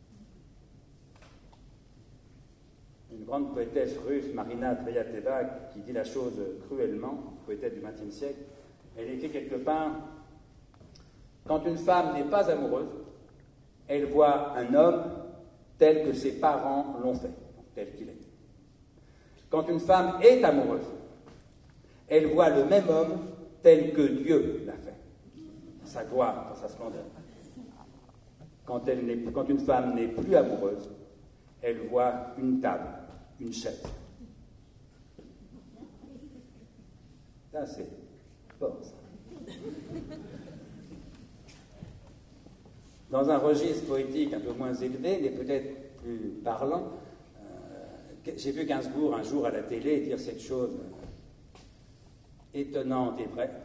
Une grande poétesse russe, Marina Tsvetaeva, qui dit la chose cruellement, poétesse du XXe siècle, elle écrit quelque part « Quand une femme n'est pas amoureuse, elle voit un homme tel que ses parents l'ont fait, tel qu'il est. Quand une femme est amoureuse, elle voit le même homme tel que Dieu l'a fait, dans sa gloire, dans sa splendeur. Quand une femme n'est plus amoureuse, elle voit une table, une chaise. » Ça, c'est fort, ça. Dans un registre poétique un peu moins élevé, mais peut-être plus parlant, j'ai vu Gainsbourg un jour à la télé dire cette chose étonnante et vraie.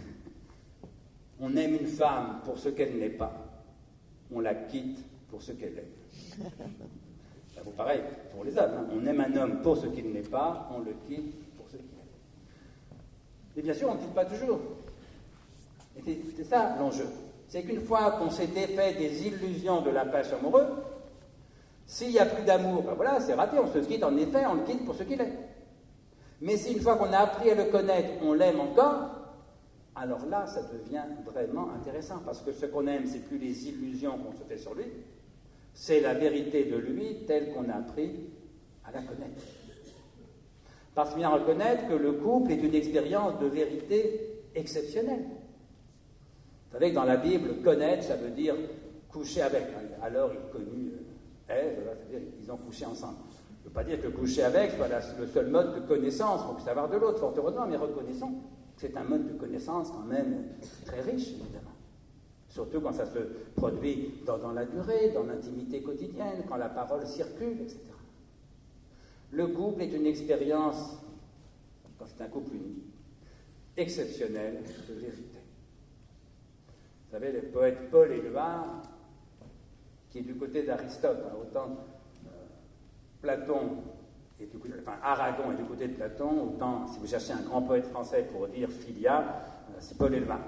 On aime une femme pour ce qu'elle n'est pas, on la quitte pour ce qu'elle est. Ça vaut pareil pour les hommes. Hein. On aime un homme pour ce qu'il n'est pas, on le quitte pour ce qu'il est. Et bien sûr, on ne quitte pas toujours. Et c'est ça l'enjeu. C'est qu'une fois qu'on s'est défait des illusions de la passion amoureuse, s'il n'y a plus d'amour, ben voilà, c'est raté, on se quitte, en effet, on le quitte pour ce qu'il est. Mais si une fois qu'on a appris à le connaître, on l'aime encore, alors là, ça devient vraiment intéressant, parce que ce qu'on aime, c'est plus les illusions qu'on se fait sur lui, c'est la vérité de lui telle qu'on a appris à la connaître. Parce qu'il vient reconnaître que le couple est une expérience de vérité exceptionnelle. Vous savez que dans la Bible, connaître, ça veut dire coucher avec. Alors il connut Ève, c'est-à-dire qu'ils ont couché ensemble. Ça ne veut pas dire que coucher avec soit le seul mode de connaissance qu'on puisse savoir de l'autre, fort heureusement, mais reconnaissons que c'est un mode de connaissance quand même très riche, évidemment. Surtout quand ça se produit dans la durée, dans l'intimité quotidienne, quand la parole circule, etc. Le couple est une expérience, quand c'est un couple uni, exceptionnelle de vérité. Vous savez, le poète Paul Éluard, qui est du côté d'Aristote, hein, autant Platon est du côté, Aragon est du côté de Platon, autant, si vous cherchez un grand poète français pour dire Filia, c'est Paul Éluard.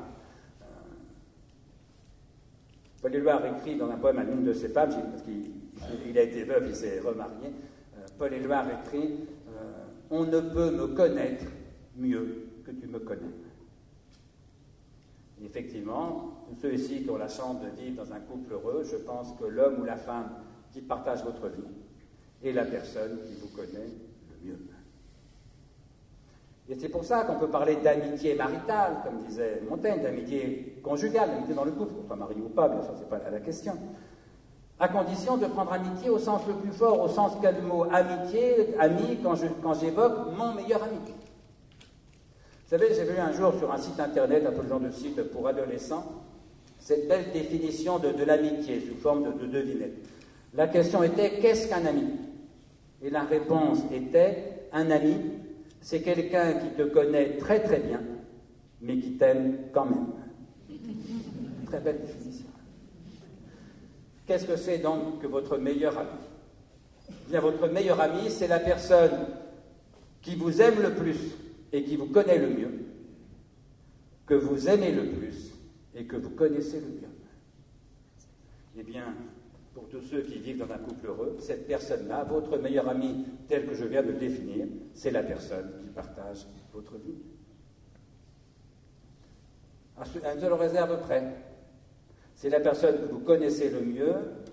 Paul Éluard écrit dans un poème à l'une de ses femmes, parce qu'il a été veuf, il s'est remarié. Paul Éluard écrit « On ne peut me connaître mieux que tu me connais ». Et effectivement, tous ceux ici qui ont la chance de vivre dans un couple heureux, je pense que l'homme ou la femme qui partage votre vie est la personne qui vous connaît le mieux. Et c'est pour ça qu'on peut parler d'amitié maritale, comme disait Montaigne, d'amitié conjugale, d'amitié dans le couple, qu'on soit marié ou pas, bien sûr, c'est pas la question. À condition de prendre amitié au sens le plus fort, au sens qu'a le mot amitié, ami, quand j'évoque mon meilleur ami. Vous savez, j'ai vu un jour sur un site internet, un peu le genre de site pour adolescents, cette belle définition de l'amitié sous forme de devinette. La question était, qu'est-ce qu'un ami? Et la réponse était, un ami, c'est quelqu'un qui te connaît très très bien, mais qui t'aime quand même. Très belle définition. Qu'est-ce que c'est donc que votre meilleur ami? Bien, votre meilleur ami, c'est la personne qui vous aime le plus et qui vous connaît le mieux, que vous aimez le plus et que vous connaissez le mieux. Eh bien, pour tous ceux qui vivent dans un couple heureux, cette personne-là, votre meilleur ami, tel que je viens de le définir, c'est la personne qui partage votre vie. À une seule réserve près, c'est la personne que vous connaissez le mieux,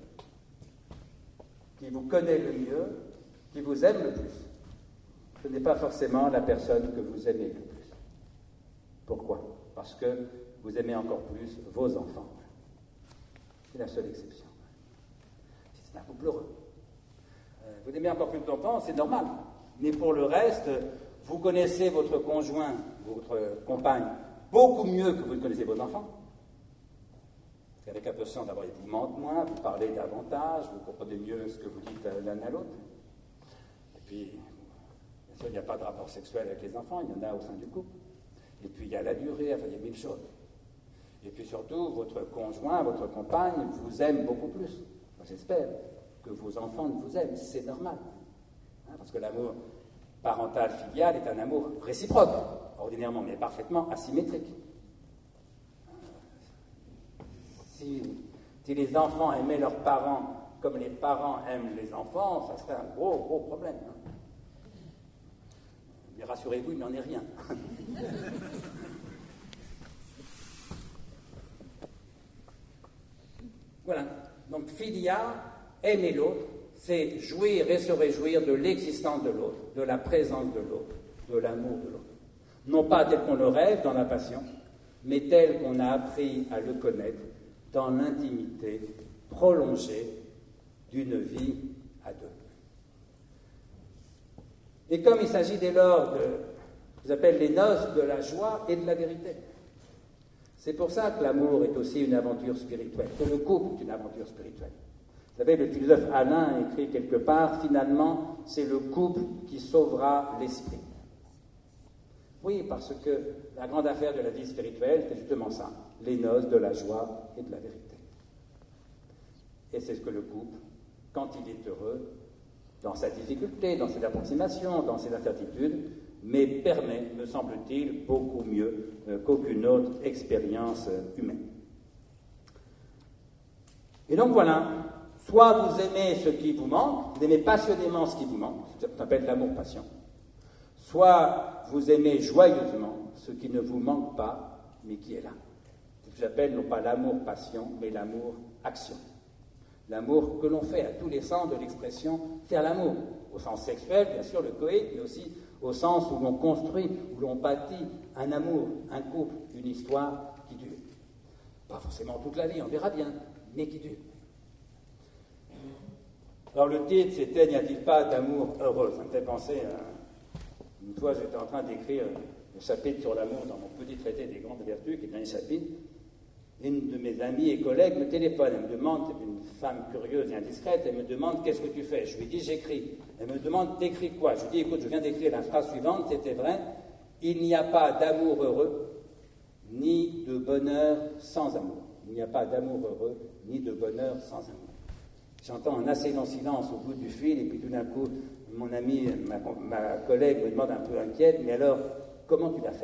qui vous connaît le mieux, qui vous aime le plus. Ce n'est pas forcément la personne que vous aimez le plus. Pourquoi? Parce que vous aimez encore plus vos enfants. C'est la seule exception. C'est un couple heureux. Vous aimez encore plus longtemps, c'est normal. Mais pour le reste, vous connaissez votre conjoint, votre compagne, beaucoup mieux que vous ne connaissez vos enfants. Avec un peu de chance, d'abord, ils vous mentent moins, vous parlez davantage, vous comprenez mieux ce que vous dites l'un à l'autre. Et puis, bien sûr, il n'y a pas de rapport sexuel avec les enfants, il y en a au sein du couple. Et puis, il y a la durée, enfin, il y a mille choses. Et puis surtout, votre conjoint, votre compagne vous aime beaucoup plus. Moi, j'espère que vos enfants vous aiment, c'est normal. Parce que l'amour parental, filial est un amour réciproque, ordinairement, mais parfaitement asymétrique. Si les enfants aimaient leurs parents comme les parents aiment les enfants, ça serait un gros, gros problème. Mais rassurez-vous, il n'en est rien. Voilà. Donc, philia, aimer l'autre, c'est jouir et se réjouir de l'existence de l'autre, de la présence de l'autre, de l'amour de l'autre. Non pas tel qu'on le rêve dans la passion, mais tel qu'on a appris à le connaître dans l'intimité prolongée d'une vie à deux. Et comme il s'agit dès lors de, je vous appelle les noces de la joie et de la vérité, c'est pour ça que l'amour est aussi une aventure spirituelle, que le couple est une aventure spirituelle. Vous savez, le philosophe Alain écrit quelque part, finalement, c'est le couple qui sauvera l'esprit. Oui, parce que la grande affaire de la vie spirituelle, c'est justement ça, les noces de la joie et de la vérité. Et c'est ce que le couple, quand il est heureux, dans sa difficulté, dans ses approximations, dans ses incertitudes, mais permet, me semble-t-il, beaucoup mieux qu'aucune autre expérience humaine. Et donc voilà, soit vous aimez ce qui vous manque, vous aimez passionnément ce qui vous manque, ça s'appelle l'amour-passion, soit vous aimez joyeusement ce qui ne vous manque pas, mais qui est là. C'est ce que j'appelle non pas l'amour-passion, mais l'amour-action. L'amour que l'on fait à tous les sens de l'expression faire l'amour, au sens sexuel, bien sûr, le coït, mais aussi au sens où l'on construit, où l'on bâtit un amour, un couple, une histoire qui dure. Pas forcément toute la vie, on verra bien, mais qui dure. Alors le titre, c'était « N'y a-t-il pas d'amour heureux ?» Ça me fait penser à... Une fois, j'étais en train d'écrire le chapitre sur l'amour dans mon petit traité des grandes vertus, qui est le dernier chapitre. Une de mes amies et collègues me téléphone, elle me demande, c'est une femme curieuse et indiscrète, elle me demande « Qu'est-ce que tu fais ?» Je lui dis « J'écris ». Elle me demande « T'écris quoi ?» Je lui dis « Écoute, je viens d'écrire la phrase suivante, c'était vrai, il n'y a pas d'amour heureux, ni de bonheur sans amour. Il n'y a pas d'amour heureux, ni de bonheur sans amour. » J'entends un assez long silence au bout du fil, et puis tout d'un coup, mon amie, ma collègue me demande un peu inquiète, « Mais alors, comment tu vas faire ?»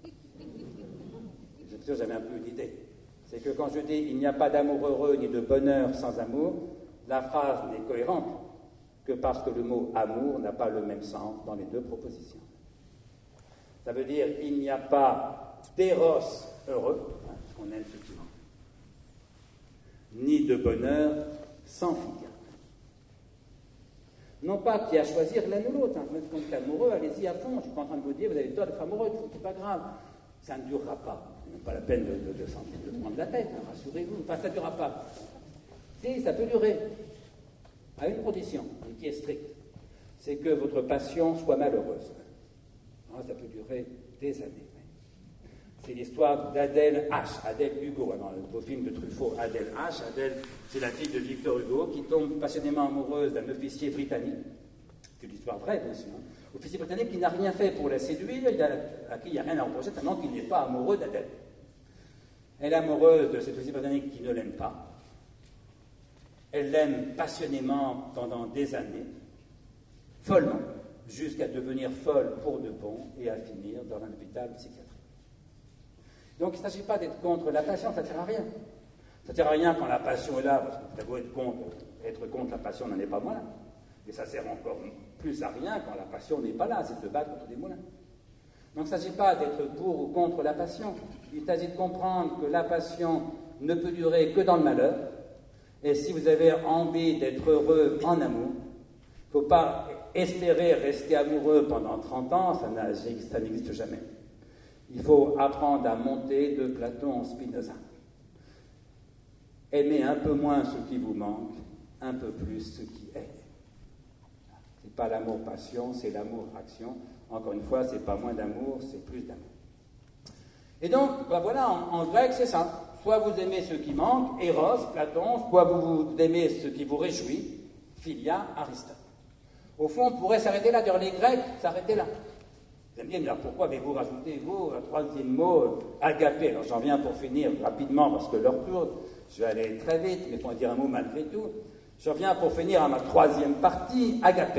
J'avais un peu d'idée. C'est que quand je dis « il n'y a pas d'amour heureux ni de bonheur sans amour », la phrase n'est cohérente que parce que le mot « amour » n'a pas le même sens dans les deux propositions. Ça veut dire « il n'y a pas d'éros heureux », ce qu'on aime effectivement, ni de bonheur sans filia. Non pas qu'il y a à choisir l'un ou l'autre, même quand vous êtes amoureux, allez-y à fond, je ne suis pas en train de vous dire « vous avez le droit d'être amoureux, c'est pas grave ». Ça ne durera pas. Ce n'est pas la peine de prendre la tête, rassurez-vous. Enfin, ça ne durera pas. Si, ça peut durer. À une condition, et qui est stricte. C'est que votre passion soit malheureuse. Alors, ça peut durer des années. C'est l'histoire d'Adèle H. Adèle Hugo. Alors, le beau film de Truffaut, Adèle H. Adèle, c'est la fille de Victor Hugo, qui tombe passionnément amoureuse d'un officier britannique. C'est une histoire vraie, bien sûr. Officier britannique qui n'a rien fait pour la séduire, à qui il n'y a rien à reprocher, tellement qu'il n'est pas amoureux d'Adèle. Elle est amoureuse de cet officier britannique qui ne l'aime pas. Elle l'aime passionnément pendant des années, follement, jusqu'à devenir folle pour de bon et à finir dans un hôpital psychiatrique. Donc il ne s'agit pas d'être contre la passion, ça ne sert à rien. Ça ne sert à rien quand la passion est là, parce que vous avez beau être contre la passion n'en est pas moins là. Et ça sert encore plus à rien quand la passion n'est pas là, c'est de se battre contre des moulins. Donc il ne s'agit pas d'être pour ou contre la passion, il s'agit de comprendre que la passion ne peut durer que dans le malheur, et si vous avez envie d'être heureux en amour, il ne faut pas espérer rester amoureux pendant 30 ans, ça n'existe jamais. Il faut apprendre à monter de Platon en Spinoza. Aimez un peu moins ce qui vous manque, un peu plus ce qui est. Ce n'est pas l'amour-passion, c'est l'amour-action. Encore une fois, ce n'est pas moins d'amour, c'est plus d'amour. Et donc, voilà, en grec, c'est ça. Soit vous aimez ce qui manque, Eros, Platon, soit vous aimez ce qui vous réjouit, Philia, Aristote. Au fond, on pourrait s'arrêter là. D'ailleurs, les Grecs s'arrêtaient là. Vous allez me dire, pourquoi avez-vous rajouté, un troisième mot, agapé? Alors, j'en viens pour finir rapidement, parce que l'heure tourne. Je vais aller très vite, mais il faut en dire un mot malgré tout. J'en viens pour finir à ma troisième partie, agapé.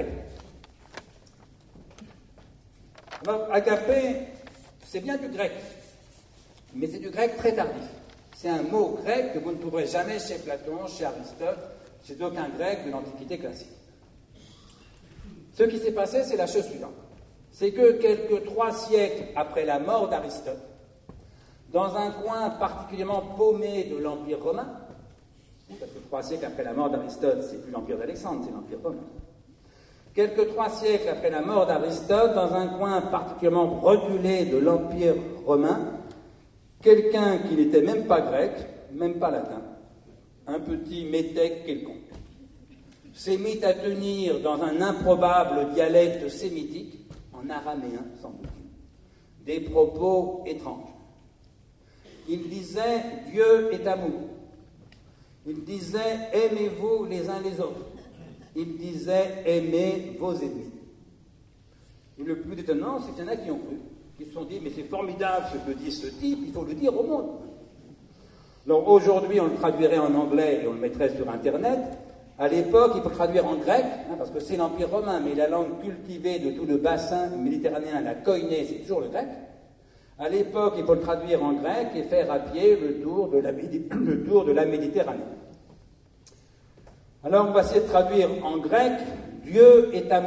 Alors, agapé, c'est bien du grec, mais c'est du grec très tardif. C'est un mot grec que vous ne trouverez jamais chez Platon, chez Aristote, chez aucun grec de l'Antiquité classique. Ce qui s'est passé, c'est la chose suivante. C'est que quelques 3 siècles après la mort d'Aristote, dans un coin particulièrement paumé de l'Empire romain, parce que 3 siècles après la mort d'Aristote, c'est plus l'Empire d'Alexandre, c'est l'Empire romain. Quelques 3 siècles après la mort d'Aristote, dans un coin particulièrement reculé de l'Empire romain, quelqu'un qui n'était même pas grec, même pas latin, un petit métèque quelconque, s'est mis à tenir dans un improbable dialecte sémitique, en araméen sans doute, des propos étranges. Il disait « Dieu est amour ». Il disait « Aimez-vous les uns les autres ». Il disait « Aimez vos ennemis ». Et le plus étonnant, c'est qu'il y en a qui ont cru, qui se sont dit « Mais c'est formidable ce que dit ce type, il faut le dire au monde ». Alors aujourd'hui, on le traduirait en anglais et on le mettrait sur Internet. À l'époque, il faut le traduire en grec, parce que c'est l'Empire romain, mais la langue cultivée de tout le bassin méditerranéen, la koiné, c'est toujours le grec. À l'époque, il faut le traduire en grec et faire à pied le tour de la Méditerranée. Alors, on va essayer de traduire en grec « Dieu est amour ».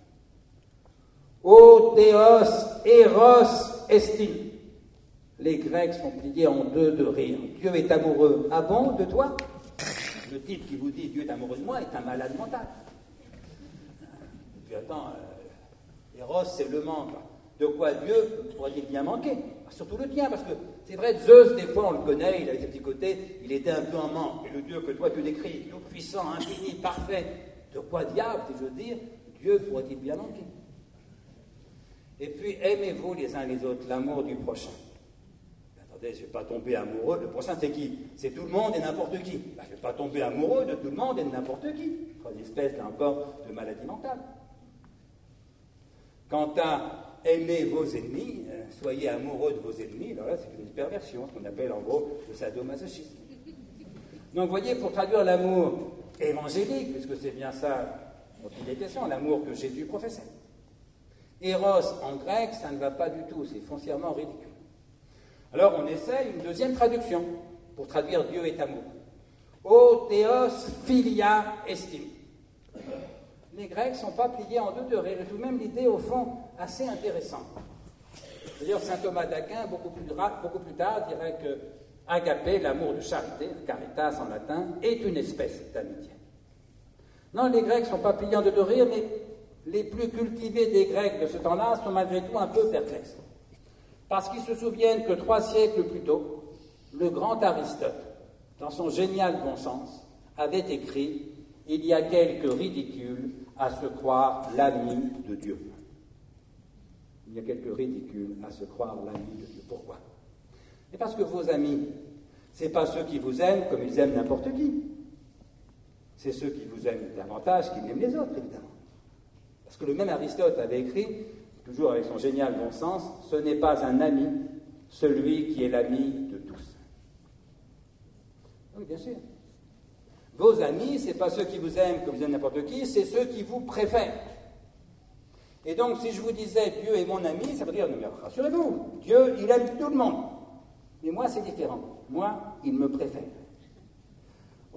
O théos, eros, estin. Les Grecs sont pliés en deux de rire. Dieu est amoureux. Ah bon, de toi? Le type qui vous dit Dieu est amoureux de moi est un malade mental. Puis attends, Eros, c'est le manque. De quoi Dieu pourrait-il bien manquer? Surtout le tien, parce que c'est vrai, Zeus, des fois, on le connaît, il avait ses petits côtés, il était un peu en manque. Et le Dieu que toi tu décris, tout puissant, infini, parfait, de quoi diable, si je veux dire, Dieu pourrait-il bien manquer? Et puis, aimez-vous les uns les autres, l'amour du prochain. Attendez, je ne vais pas tomber amoureux. Le prochain, c'est qui? C'est tout le monde et n'importe qui. Je ne vais pas tomber amoureux de tout le monde et de n'importe qui. Une espèce, là encore, de maladie mentale. Quant à aimer vos ennemis, soyez amoureux de vos ennemis, alors là, c'est une perversion, ce qu'on appelle en gros le sadomasochisme. Donc, vous voyez, pour traduire l'amour évangélique, puisque c'est bien ça dont il est question, l'amour que Jésus professait. Eros, en grec, ça ne va pas du tout, c'est foncièrement ridicule. Alors on essaie une deuxième traduction pour traduire Dieu est amour. O théos philia estim. Les Grecs ne sont pas pliés en deux de rire. Et tout de même l'idée au fond assez intéressante. D'ailleurs saint Thomas d'Aquin, beaucoup plus tard, dirait que agapé, l'amour de charité, caritas en latin, est une espèce d'amitié. Non, les Grecs ne sont pas pliés en deux de rire, mais les plus cultivés des Grecs de ce temps-là sont malgré tout un peu perplexes. Parce qu'ils se souviennent que 3 siècles plus tôt, le grand Aristote, dans son génial bon sens, avait écrit « Il y a quelque ridicule à se croire l'ami de Dieu ». Il y a quelque ridicule à se croire l'ami de Dieu. Pourquoi? Et parce que vos amis, ce n'est pas ceux qui vous aiment comme ils aiment n'importe qui. C'est ceux qui vous aiment davantage qu'ils aiment les autres, évidemment. Parce que le même Aristote avait écrit, toujours avec son génial bon sens, ce n'est pas un ami, celui qui est l'ami de tous. Oui, bien sûr. Vos amis, ce n'est pas ceux qui vous aiment comme vous aiment n'importe qui, c'est ceux qui vous préfèrent. Et donc, si je vous disais Dieu est mon ami, ça veut dire, mais rassurez-vous, Dieu, il aime tout le monde. Mais moi, c'est différent. Moi, il me préfère.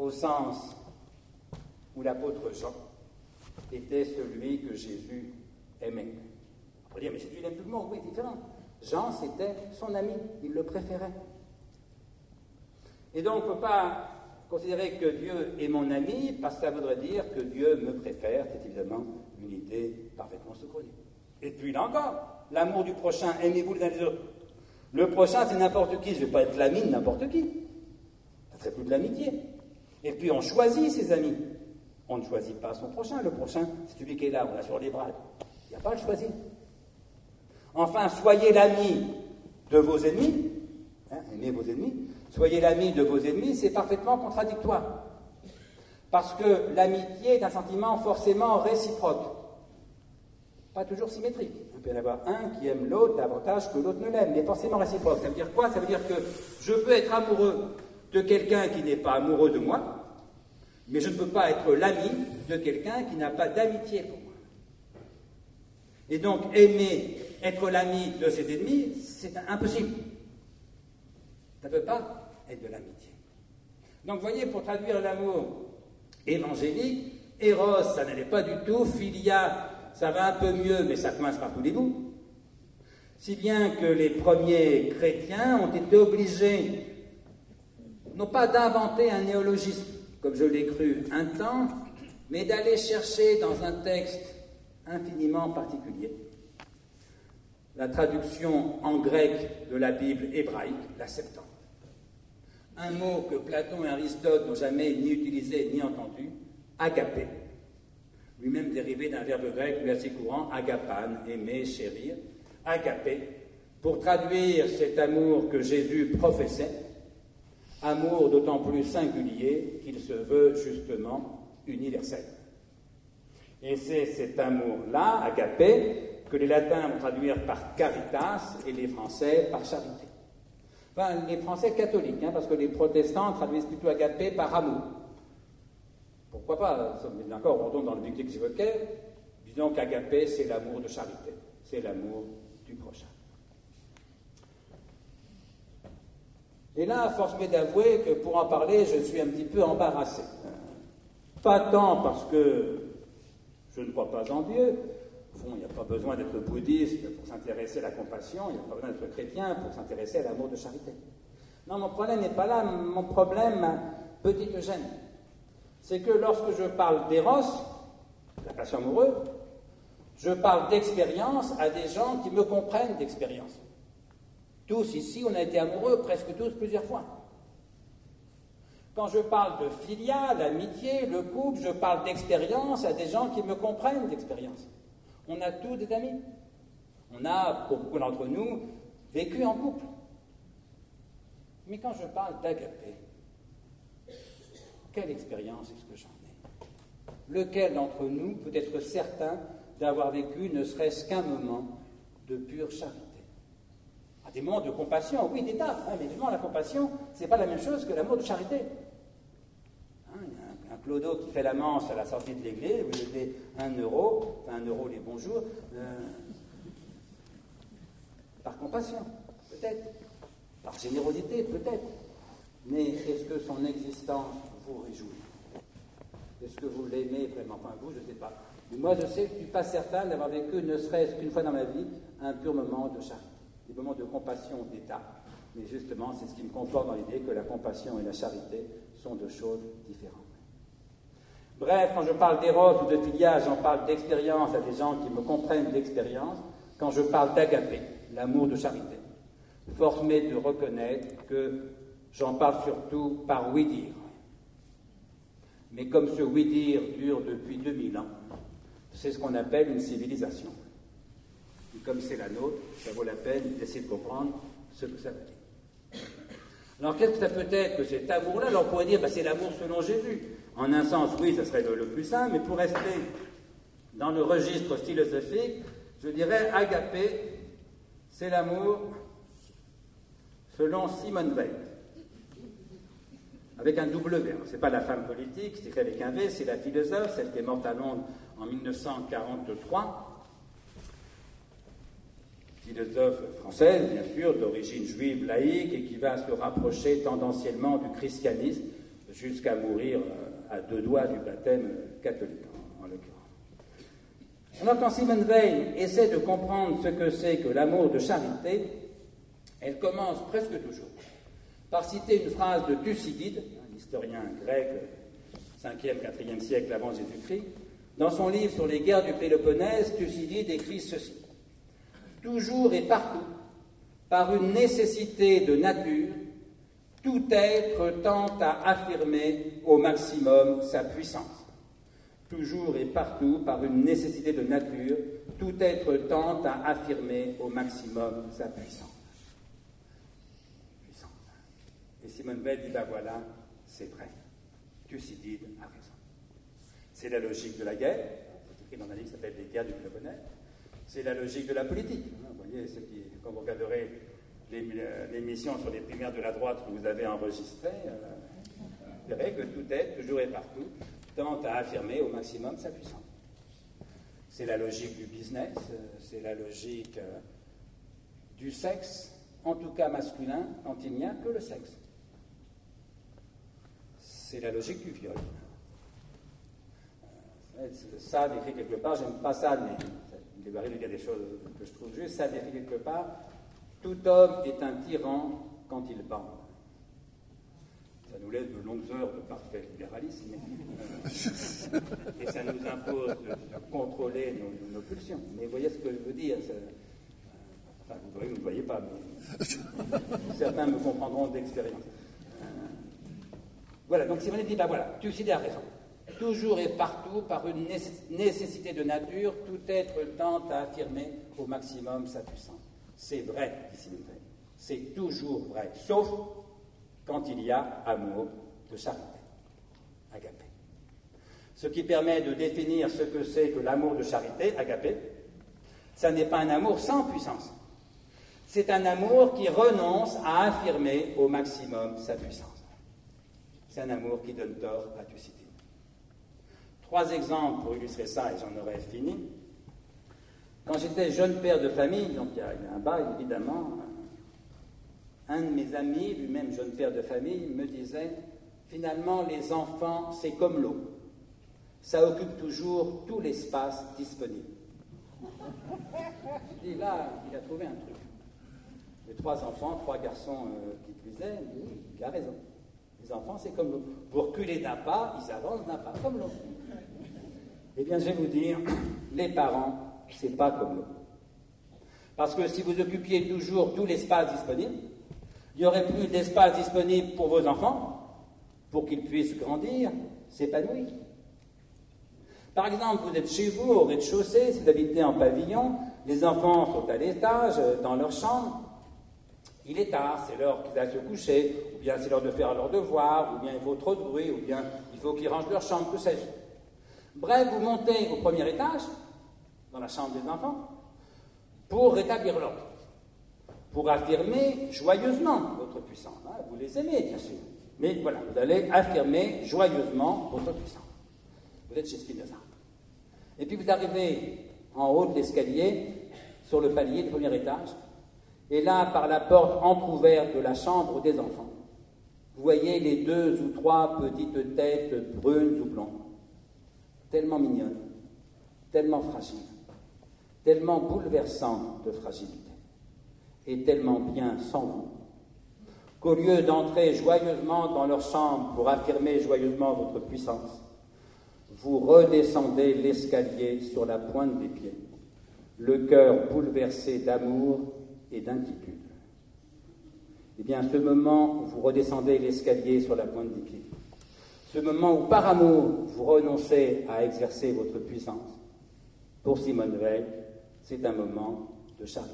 au sens où l'apôtre Jean était celui que Jésus aimait. On peut dire, mais c'est lui qui aime tout le monde. Oui, différent. Jean, c'était son ami, il le préférait. Et donc, on ne peut pas considérer que Dieu est mon ami, parce que ça voudrait dire que Dieu me préfère. C'est évidemment une idée parfaitement saugrenue. Et puis là encore, l'amour du prochain, aimez-vous les uns les autres. Le prochain, c'est n'importe qui. Je ne vais pas être l'ami de n'importe qui. Ça serait plus de l'amitié. Et puis, on choisit ses amis. On ne choisit pas son prochain. Le prochain, c'est celui qui est là, on l'a sur les bras. Il n'y a pas à le choisir. Enfin, soyez l'ami de vos ennemis. Aimez vos ennemis. Soyez l'ami de vos ennemis, c'est parfaitement contradictoire. Parce que l'amitié est un sentiment forcément réciproque. Pas toujours symétrique. Il peut y en avoir un qui aime l'autre davantage que l'autre ne l'aime, mais forcément réciproque. Ça veut dire quoi? Ça veut dire que je peux être amoureux de quelqu'un qui n'est pas amoureux de moi, mais je ne peux pas être l'ami de quelqu'un qui n'a pas d'amitié pour moi. Et donc, être l'ami de ses ennemis, c'est impossible. Ça ne peut pas être de l'amitié. Donc, vous voyez, pour traduire l'amour évangélique, Eros, ça n'allait pas du tout, Philia, ça va un peu mieux, mais ça coince par tous les bouts. Si bien que les premiers chrétiens ont été obligés, non pas d'inventer un néologisme, comme je l'ai cru un temps, mais d'aller chercher dans un texte infiniment particulier la traduction en grec de la Bible hébraïque, la Septante. Un mot que Platon et Aristote n'ont jamais ni utilisé ni entendu, agapé, lui-même dérivé d'un verbe grec lui assez courant, agapan, aimer, chérir, agapé, pour traduire cet amour que Jésus professait, amour d'autant plus singulier qu'il se veut justement universel. Et c'est cet amour-là, agapé, que les latins vont traduire par caritas et les français par charité. Enfin, les français catholiques, parce que les protestants traduisent plutôt agapé par amour. Pourquoi pas? Mais encore, on retourne dans le dicté que j'évoquais. Disons qu'agapé, c'est l'amour de charité. C'est l'amour du prochain. Et là, force m'est d'avouer que pour en parler, je suis un petit peu embarrassé. Pas tant parce que je ne crois pas en Dieu. Au fond, il n'y a pas besoin d'être bouddhiste pour s'intéresser à la compassion, il n'y a pas besoin d'être chrétien pour s'intéresser à l'amour de charité. Non, mon problème n'est pas là. Mon problème, petite gêne, c'est que lorsque je parle d'éros, la passion amoureuse, je parle d'expérience à des gens qui me comprennent d'expérience. Tous ici, on a été amoureux, presque tous, plusieurs fois. Quand je parle de philia, l'amitié, le couple, je parle d'expérience à des gens qui me comprennent d'expérience. On a tous des amis. On a, pour beaucoup d'entre nous, vécu en couple. Mais quand je parle d'agapé, quelle expérience est-ce que j'en ai? Lequel d'entre nous peut être certain d'avoir vécu ne serait-ce qu'un moment de pure charité? Des moments de compassion, oui, des tas, mais évidemment, la compassion, ce n'est pas la même chose que l'amour de charité. Il y a un clodo qui fait la manche à la sortie de l'église, vous lui donnez 1 euro, enfin 1 euro les bons jours, par compassion, peut-être, par générosité, peut-être, mais est-ce que son existence vous réjouit? Est-ce que vous l'aimez vraiment? Enfin, vous, je ne sais pas. Mais moi, je sais que je ne suis pas certain d'avoir vécu, ne serait-ce qu'une fois dans ma vie, un pur moment de charité. Des moments de compassion d'État. Mais justement, c'est ce qui me conforte dans l'idée que la compassion et la charité sont deux choses différentes. Bref, quand je parle d'éros ou de philia, j'en parle d'expérience à des gens qui me comprennent d'expérience. Quand je parle d'agapé, l'amour de charité, force m'est de reconnaître que j'en parle surtout par oui-dire. Mais comme ce oui-dire dure depuis 2000 ans, c'est ce qu'on appelle une civilisation. Et comme c'est la nôtre, ça vaut la peine d'essayer de comprendre ce que ça veut dire. Alors qu'est-ce que ça peut être que cet amour-là? Alors on pourrait dire, c'est l'amour selon Jésus. En un sens, oui, ça serait le plus simple, mais pour rester dans le registre philosophique, je dirais agapé, c'est l'amour selon Simone Weil. Avec un W. Ce n'est pas la femme politique, c'est écrit avec un V, c'est la philosophe, celle qui est morte à Londres en 1943. Philosophe française, bien sûr, d'origine juive laïque, et qui va se rapprocher tendanciellement du christianisme, jusqu'à mourir à 2 doigts du baptême catholique, en l'occurrence. Alors quand Simone Veil essaie de comprendre ce que c'est que l'amour de charité, elle commence presque toujours par citer une phrase de Thucydide, un historien grec 5e, 4e siècle avant Jésus-Christ. Dans son livre sur les guerres du Péloponnèse, Thucydide écrit ceci: « Toujours et partout, par une nécessité de nature, tout être tente à affirmer au maximum sa puissance. Toujours et partout, par une nécessité de nature, tout être tente à affirmer au maximum sa puissance. » Et Simone Veil dit, ben voilà, c'est vrai. Thucydide a raison. C'est la logique de la guerre, c'est écrit dans un livre qui s'appelle Les guerres du Péloponnèse. C'est la logique de la politique. Vous voyez, quand vous regarderez l'émission sur les primaires de la droite que vous avez enregistrées, vous verrez que tout être, toujours et partout, tente à affirmer au maximum sa puissance. C'est la logique du business, c'est la logique du sexe, en tout cas masculin, quand il n'y a que le sexe. C'est la logique du viol. Sade écrit quelque part, j'aime pas Sade, mais il arrive qu'il y a des choses que je trouve justes. Sade écrit quelque part, tout homme est un tyran quand il bande. Ça nous laisse de longues heures de parfait libéralisme, et ça nous impose de contrôler nos pulsions. Mais vous voyez ce que je veux dire, enfin, vous ne me voyez pas, mais certains me comprendront d'expérience. Voilà, donc Simone dit, ben voilà, Thucydide a raison. Toujours et partout, par une nécessité de nature, tout être tente à affirmer au maximum sa puissance. C'est vrai, dit Simone Veil. C'est toujours vrai, sauf quand il y a amour de charité, agapé. Ce qui permet de définir ce que c'est que l'amour de charité, agapé, ça n'est pas un amour sans puissance. C'est un amour qui renonce à affirmer au maximum sa puissance. C'est un amour qui donne tort à Thucydide. 3 exemples pour illustrer ça, et j'en aurais fini. Quand j'étais jeune père de famille, donc il y a un bail évidemment, un de mes amis, lui-même jeune père de famille, me disait « Finalement, les enfants, c'est comme l'eau. Ça occupe toujours tout l'espace disponible. » Et là, il a trouvé un truc. Les 3 enfants, 3 garçons qui puisaient, il a raison. Les enfants, c'est comme l'eau. Vous reculez d'un pas, ils avancent d'un pas, comme l'eau. Eh bien, je vais vous dire, les parents, c'est pas comme l'eau. Parce que si vous occupiez toujours tout l'espace disponible, il n'y aurait plus d'espace disponible pour vos enfants, pour qu'ils puissent grandir, s'épanouir. Par exemple, vous êtes chez vous, au rez-de-chaussée, si vous habitez en pavillon, les enfants sont à l'étage, dans leur chambre. Il est tard, c'est l'heure qu'ils aillent se coucher, ou bien c'est l'heure de faire leurs devoirs, ou bien il faut trop de bruit, ou bien il faut qu'ils rangent leur chambre, que sais-je. Bref, vous montez au premier étage, dans la chambre des enfants, pour rétablir l'ordre, pour affirmer joyeusement votre puissance. Vous les aimez, bien sûr, mais voilà, vous allez affirmer joyeusement votre puissance. Vous êtes chez Spinoza. Et puis vous arrivez en haut de l'escalier, sur le palier du premier étage, et là, par la porte entrouverte de la chambre des enfants, vous voyez les 2 ou 3 petites têtes brunes ou blondes, tellement mignonnes, tellement fragiles, tellement bouleversantes de fragilité, et tellement bien sans vous, qu'au lieu d'entrer joyeusement dans leur chambre pour affirmer joyeusement votre puissance, vous redescendez l'escalier sur la pointe des pieds, le cœur bouleversé d'amour et d'inquiétude. Eh bien, ce moment où vous redescendez l'escalier sur la pointe des pieds, ce moment où, par amour, vous renoncez à exercer votre puissance, pour Simone Veil, c'est un moment de charité.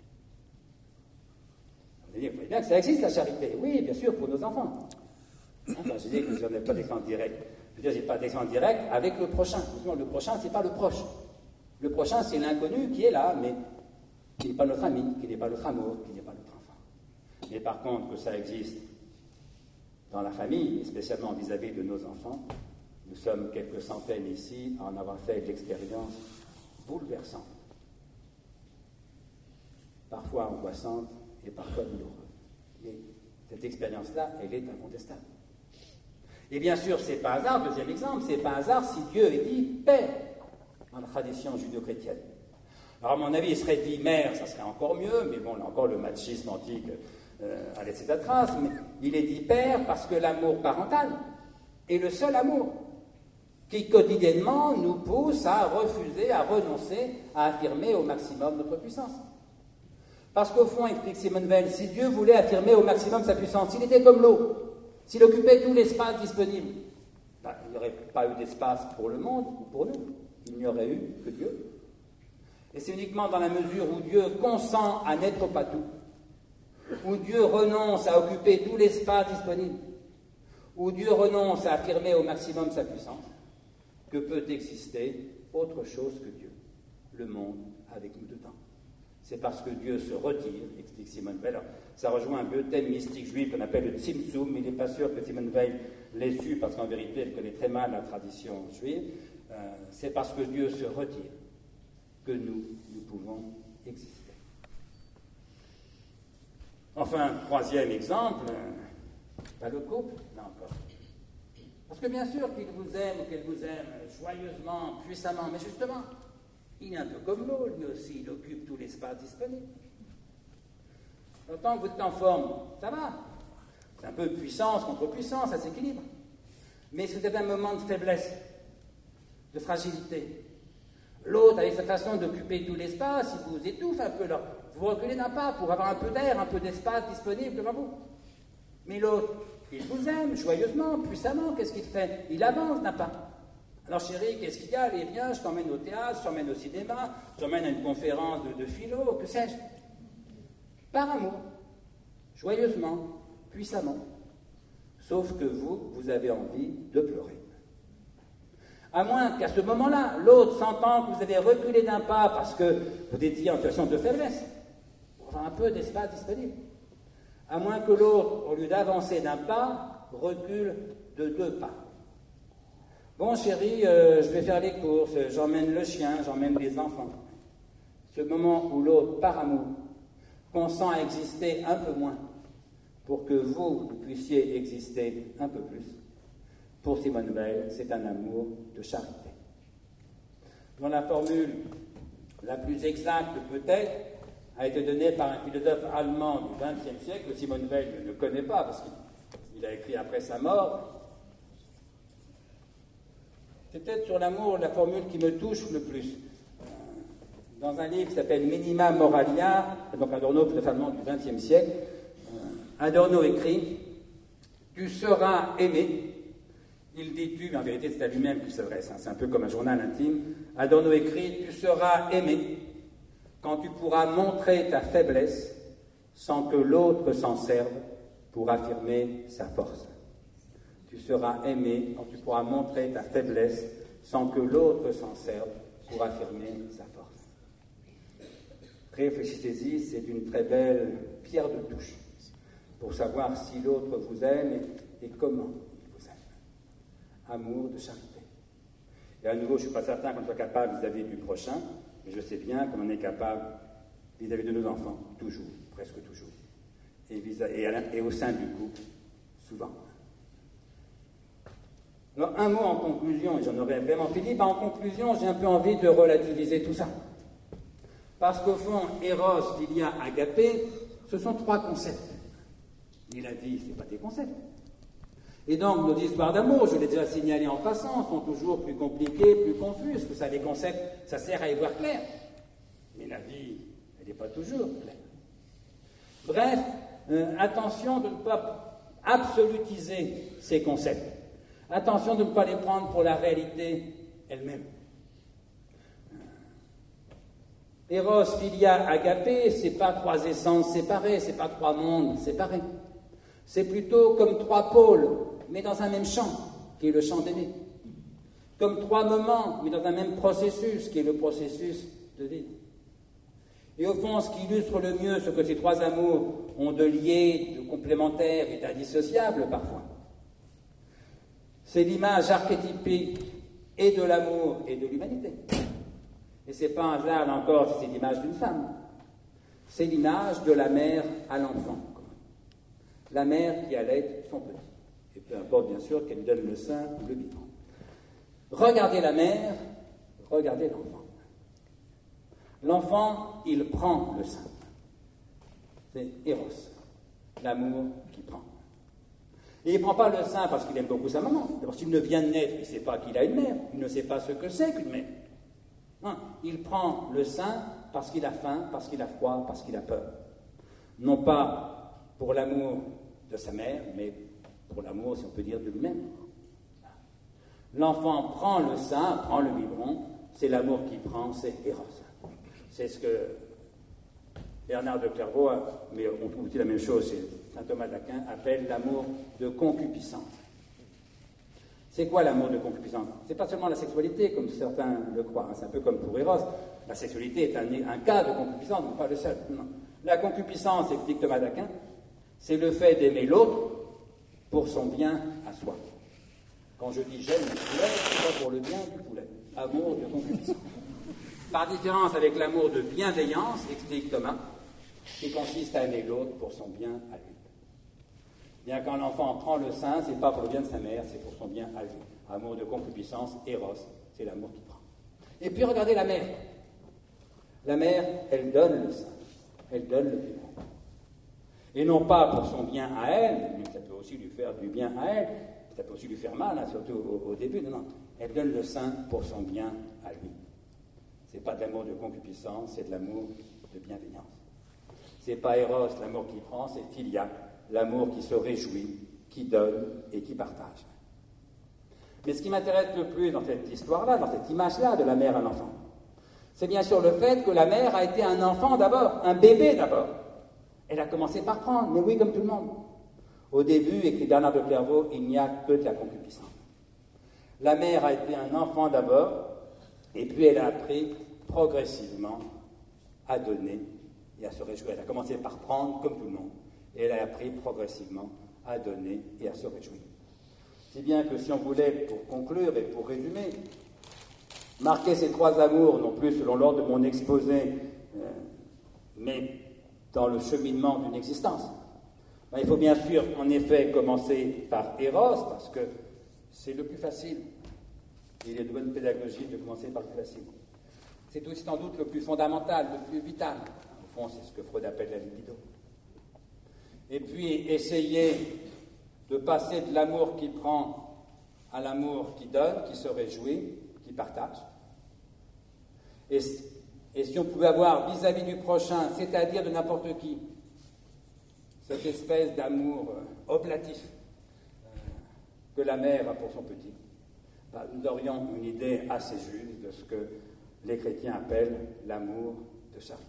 Vous allez dire, vous voyez bien que ça existe, la charité. Oui, bien sûr, pour nos enfants. Enfin, je dis que je n'ai pas d'exemple direct. Je veux dire, je n'ai pas d'exemple direct avec le prochain. Justement, le prochain, ce n'est pas le proche. Le prochain, c'est l'inconnu qui est là, mais qui n'est pas notre ami, qui n'est pas notre amour, qui n'est pas notre enfant. Mais par contre, que ça existe dans la famille, et spécialement vis-à-vis de nos enfants, nous sommes quelques centaines ici à en avoir fait l'expérience bouleversante, parfois angoissante et parfois douloureuse. Mais cette expérience-là, elle est incontestable. Et bien sûr, c'est pas hasard, deuxième exemple, c'est pas hasard si Dieu est dit Père dans la tradition judéo-chrétienne. Alors, à mon avis, il serait dit mère, ça serait encore mieux, mais bon, là encore, le machisme antique a laissé sa trace, mais il est dit Père parce que l'amour parental est le seul amour qui quotidiennement nous pousse à refuser, à renoncer, à affirmer au maximum notre puissance. Parce qu'au fond, explique Simone Weil, si Dieu voulait affirmer au maximum sa puissance, s'il était comme l'eau, s'il occupait tout l'espace disponible, il n'y aurait pas eu d'espace pour le monde ou pour nous. Il n'y aurait eu que Dieu. Et c'est uniquement dans la mesure où Dieu consent à n'être pas tout, où Dieu renonce à occuper tout l'espace disponible, où Dieu renonce à affirmer au maximum sa puissance, que peut exister autre chose que Dieu, le monde avec nous dedans. C'est parce que Dieu se retire, explique Simone Weil. Ça rejoint un vieux thème mystique juif qu'on appelle le Tzimtzum, mais il n'est pas sûr que Simone Weil l'ait su, parce qu'en vérité, elle connaît très mal la tradition juive. C'est parce que Dieu se retire que nous pouvons exister. Enfin, troisième exemple, pas le couple, là encore. Parce que bien sûr qu'il vous aime ou qu'elle vous aime joyeusement, puissamment, mais justement, il est un peu comme l'eau, lui aussi, il occupe tout l'espace disponible. Tant que vous êtes en forme, ça va. C'est un peu puissance contre puissance, ça s'équilibre. Mais si vous avez un moment de faiblesse, de fragilité, l'autre, avec sa façon d'occuper tout l'espace, il vous étouffe un peu là. Vous reculez d'un pas pour avoir un peu d'air, un peu d'espace disponible devant vous. Mais l'autre, il vous aime joyeusement, puissamment. Qu'est-ce qu'il fait? Il avance d'un pas. Alors chérie, qu'est-ce qu'il y a? Allez, viens, je t'emmène au théâtre, je t'emmène au cinéma, je t'emmène à une conférence de philo, que sais-je. Par amour, joyeusement, puissamment. Sauf que vous avez envie de pleurer. À moins qu'à ce moment-là, l'autre, sentant que vous avez reculé d'un pas parce que vous étiez en situation de faiblesse, pour avoir un peu d'espace disponible, à moins que l'autre, au lieu d'avancer d'un pas, recule de 2 pas. Bon, chérie, je vais faire les courses, j'emmène le chien, j'emmène les enfants. Ce moment où l'autre, par amour, consent à exister un peu moins pour que vous puissiez exister un peu plus. Pour Simone Weil, c'est un amour de charité. Dans la formule la plus exacte peut-être, a été donnée par un philosophe allemand du XXe siècle, que Simone Weil ne connaît pas, parce qu'il a écrit après sa mort. C'est peut-être sur l'amour la formule qui me touche le plus. Dans un livre qui s'appelle Minima Moralia, donc Adorno, philosophe allemand du XXe siècle, Adorno écrit « Tu seras aimé ». Il dit tu, mais en vérité c'est à lui-même qu'il s'adresse, c'est un peu comme un journal intime. Adorno écrit « Tu seras aimé quand tu pourras montrer ta faiblesse sans que l'autre s'en serve pour affirmer sa force. Tu seras aimé quand tu pourras montrer ta faiblesse sans que l'autre s'en serve pour affirmer sa force. » Réfléchissez-y, c'est une très belle pierre de touche pour savoir si l'autre vous aime et comment il vous aime. Amour de charité. Et à nouveau, je ne suis pas certain qu'on soit capable vis-à-vis du prochain, mais je sais bien qu'on en est capable vis-à-vis de nos enfants, toujours, presque toujours. Et au sein du couple, souvent. Alors, un mot en conclusion, et j'en aurais vraiment fini, en conclusion, j'ai un peu envie de relativiser tout ça. Parce qu'au fond, Eros, Philia, Agapé, ce sont 3 concepts. Et la vie, ce n'est pas des concepts. Et donc, nos histoires d'amour, je l'ai déjà signalé en passant, sont toujours plus compliquées, plus confuses, que ça, les concepts, ça sert à y voir clair. Mais la vie, elle n'est pas toujours claire. Bref, attention de ne pas absolutiser ces concepts. Attention de ne pas les prendre pour la réalité elle-même. Eros, Philia, Agapé, ce n'est pas 3 essences séparées, ce n'est pas 3 mondes séparés. C'est plutôt comme 3 pôles, mais dans un même champ, qui est le champ d'aimer. Comme 3 moments, mais dans un même processus, qui est le processus de vie. Et au fond, ce qui illustre le mieux ce que ces 3 amours ont de liés, de complémentaires et d'indissociables parfois, c'est l'image archétypée et de l'amour et de l'humanité. Et ce n'est pas un hasard, là encore, c'est l'image d'une femme. C'est l'image de la mère à l'enfant. La mère qui allait son petit. Et peu importe bien sûr qu'elle donne le sein ou le biberon. Regardez la mère, regardez l'enfant. L'enfant, il prend le sein. C'est Eros, l'amour qui prend. Et il ne prend pas le sein parce qu'il aime beaucoup sa maman. D'abord, s'il ne vient de naître, il ne sait pas qu'il a une mère. Il ne sait pas ce que c'est qu'une mère. Non, il prend le sein parce qu'il a faim, parce qu'il a froid, parce qu'il a peur. Non pas pour l'amour de sa mère, mais pour l'amour, si on peut dire, de lui-même. L'enfant prend le sein, prend le biberon, c'est l'amour qui prend, c'est Eros. C'est ce que Bernard de Clairvaux, mais on trouve aussi la même chose chez saint Thomas d'Aquin, appelle l'amour de concupiscence. C'est quoi l'amour de concupiscence? C'est pas seulement la sexualité, comme certains le croient. C'est un peu comme pour Eros. La sexualité est un cas de concupiscence, mais pas le seul. Non. La concupiscence, explique Thomas d'Aquin, c'est le fait d'aimer l'autre pour son bien à soi. Quand je dis j'aime le poulet, c'est pas pour le bien du poulet. Amour de concupiscence. Par différence avec l'amour de bienveillance, explique Thomas, qui consiste à aimer l'autre pour son bien à lui. Bien quand l'enfant prend le sein, c'est pas pour le bien de sa mère, c'est pour son bien à lui. Amour de concupiscence, Eros, c'est l'amour qui prend. Et puis regardez la mère. La mère, elle donne le sein, elle donne le biberon. Et non pas pour son bien à elle, mais ça peut aussi lui faire du bien à elle, ça peut aussi lui faire mal, hein, surtout au début, non. Elle donne le sein pour son bien à lui. C'est pas de l'amour de concupiscence, c'est de l'amour de bienveillance. C'est pas Eros, l'amour qui prend, c'est Philia, l'amour qui se réjouit, qui donne et qui partage. Mais ce qui m'intéresse le plus dans cette histoire-là, dans cette image-là de la mère à l'enfant, c'est bien sûr le fait que la mère a été un enfant d'abord, un bébé d'abord. Elle a commencé par prendre, mais oui, comme tout le monde. Au début, écrit Bernard de Clairvaux, il n'y a que de la concupiscence. La mère a été un enfant d'abord, et puis elle a appris progressivement à donner et à se réjouir. Elle a commencé par prendre, comme tout le monde, et elle a appris progressivement à donner et à se réjouir. Si bien que si on voulait, pour conclure et pour résumer, marquer ces trois amours, non plus selon l'ordre de mon exposé, mais dans le cheminement d'une existence, il faut bien sûr, en effet, commencer par Eros, parce que c'est le plus facile. Il est de bonne pédagogie de commencer par le plus facile. C'est aussi sans doute le plus fondamental, le plus vital. Au fond, c'est ce que Freud appelle la libido. Et puis, essayer de passer de l'amour qui prend à l'amour qui donne, qui se réjouit, qui partage. Et si on pouvait avoir vis-à-vis du prochain, c'est-à-dire de n'importe qui, cette espèce d'amour oblatif que la mère a pour son petit, nous aurions une idée assez juste de ce que les chrétiens appellent l'amour de charité.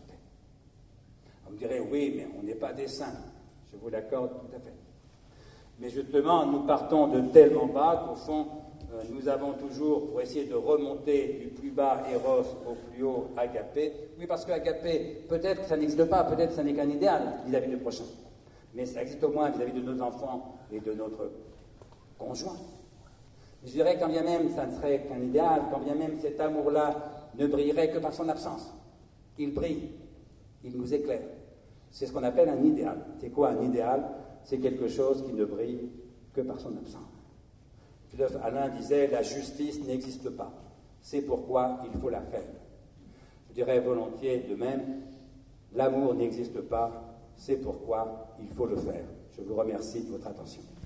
On me dirait, oui, mais on n'est pas des saints. Je vous l'accorde tout à fait. Mais justement, nous partons de tellement bas qu'au fond, nous avons toujours, pour essayer de remonter du plus bas Eros au plus haut Agapé. Oui, parce que Agapé, peut-être que ça n'existe pas, peut-être que ça n'est qu'un idéal vis-à-vis du prochain. Mais ça existe au moins vis-à-vis de nos enfants et de notre conjoint. Je dirais quand bien même ça ne serait qu'un idéal, quand bien même cet amour-là ne brillerait que par son absence. Il brille, il nous éclaire. C'est ce qu'on appelle un idéal. C'est quoi un idéal? C'est quelque chose qui ne brille que par son absence. Le philosophe Alain disait, la justice n'existe pas. C'est pourquoi il faut la faire. Je dirais volontiers de même, l'amour n'existe pas. C'est pourquoi il faut le faire. Je vous remercie de votre attention.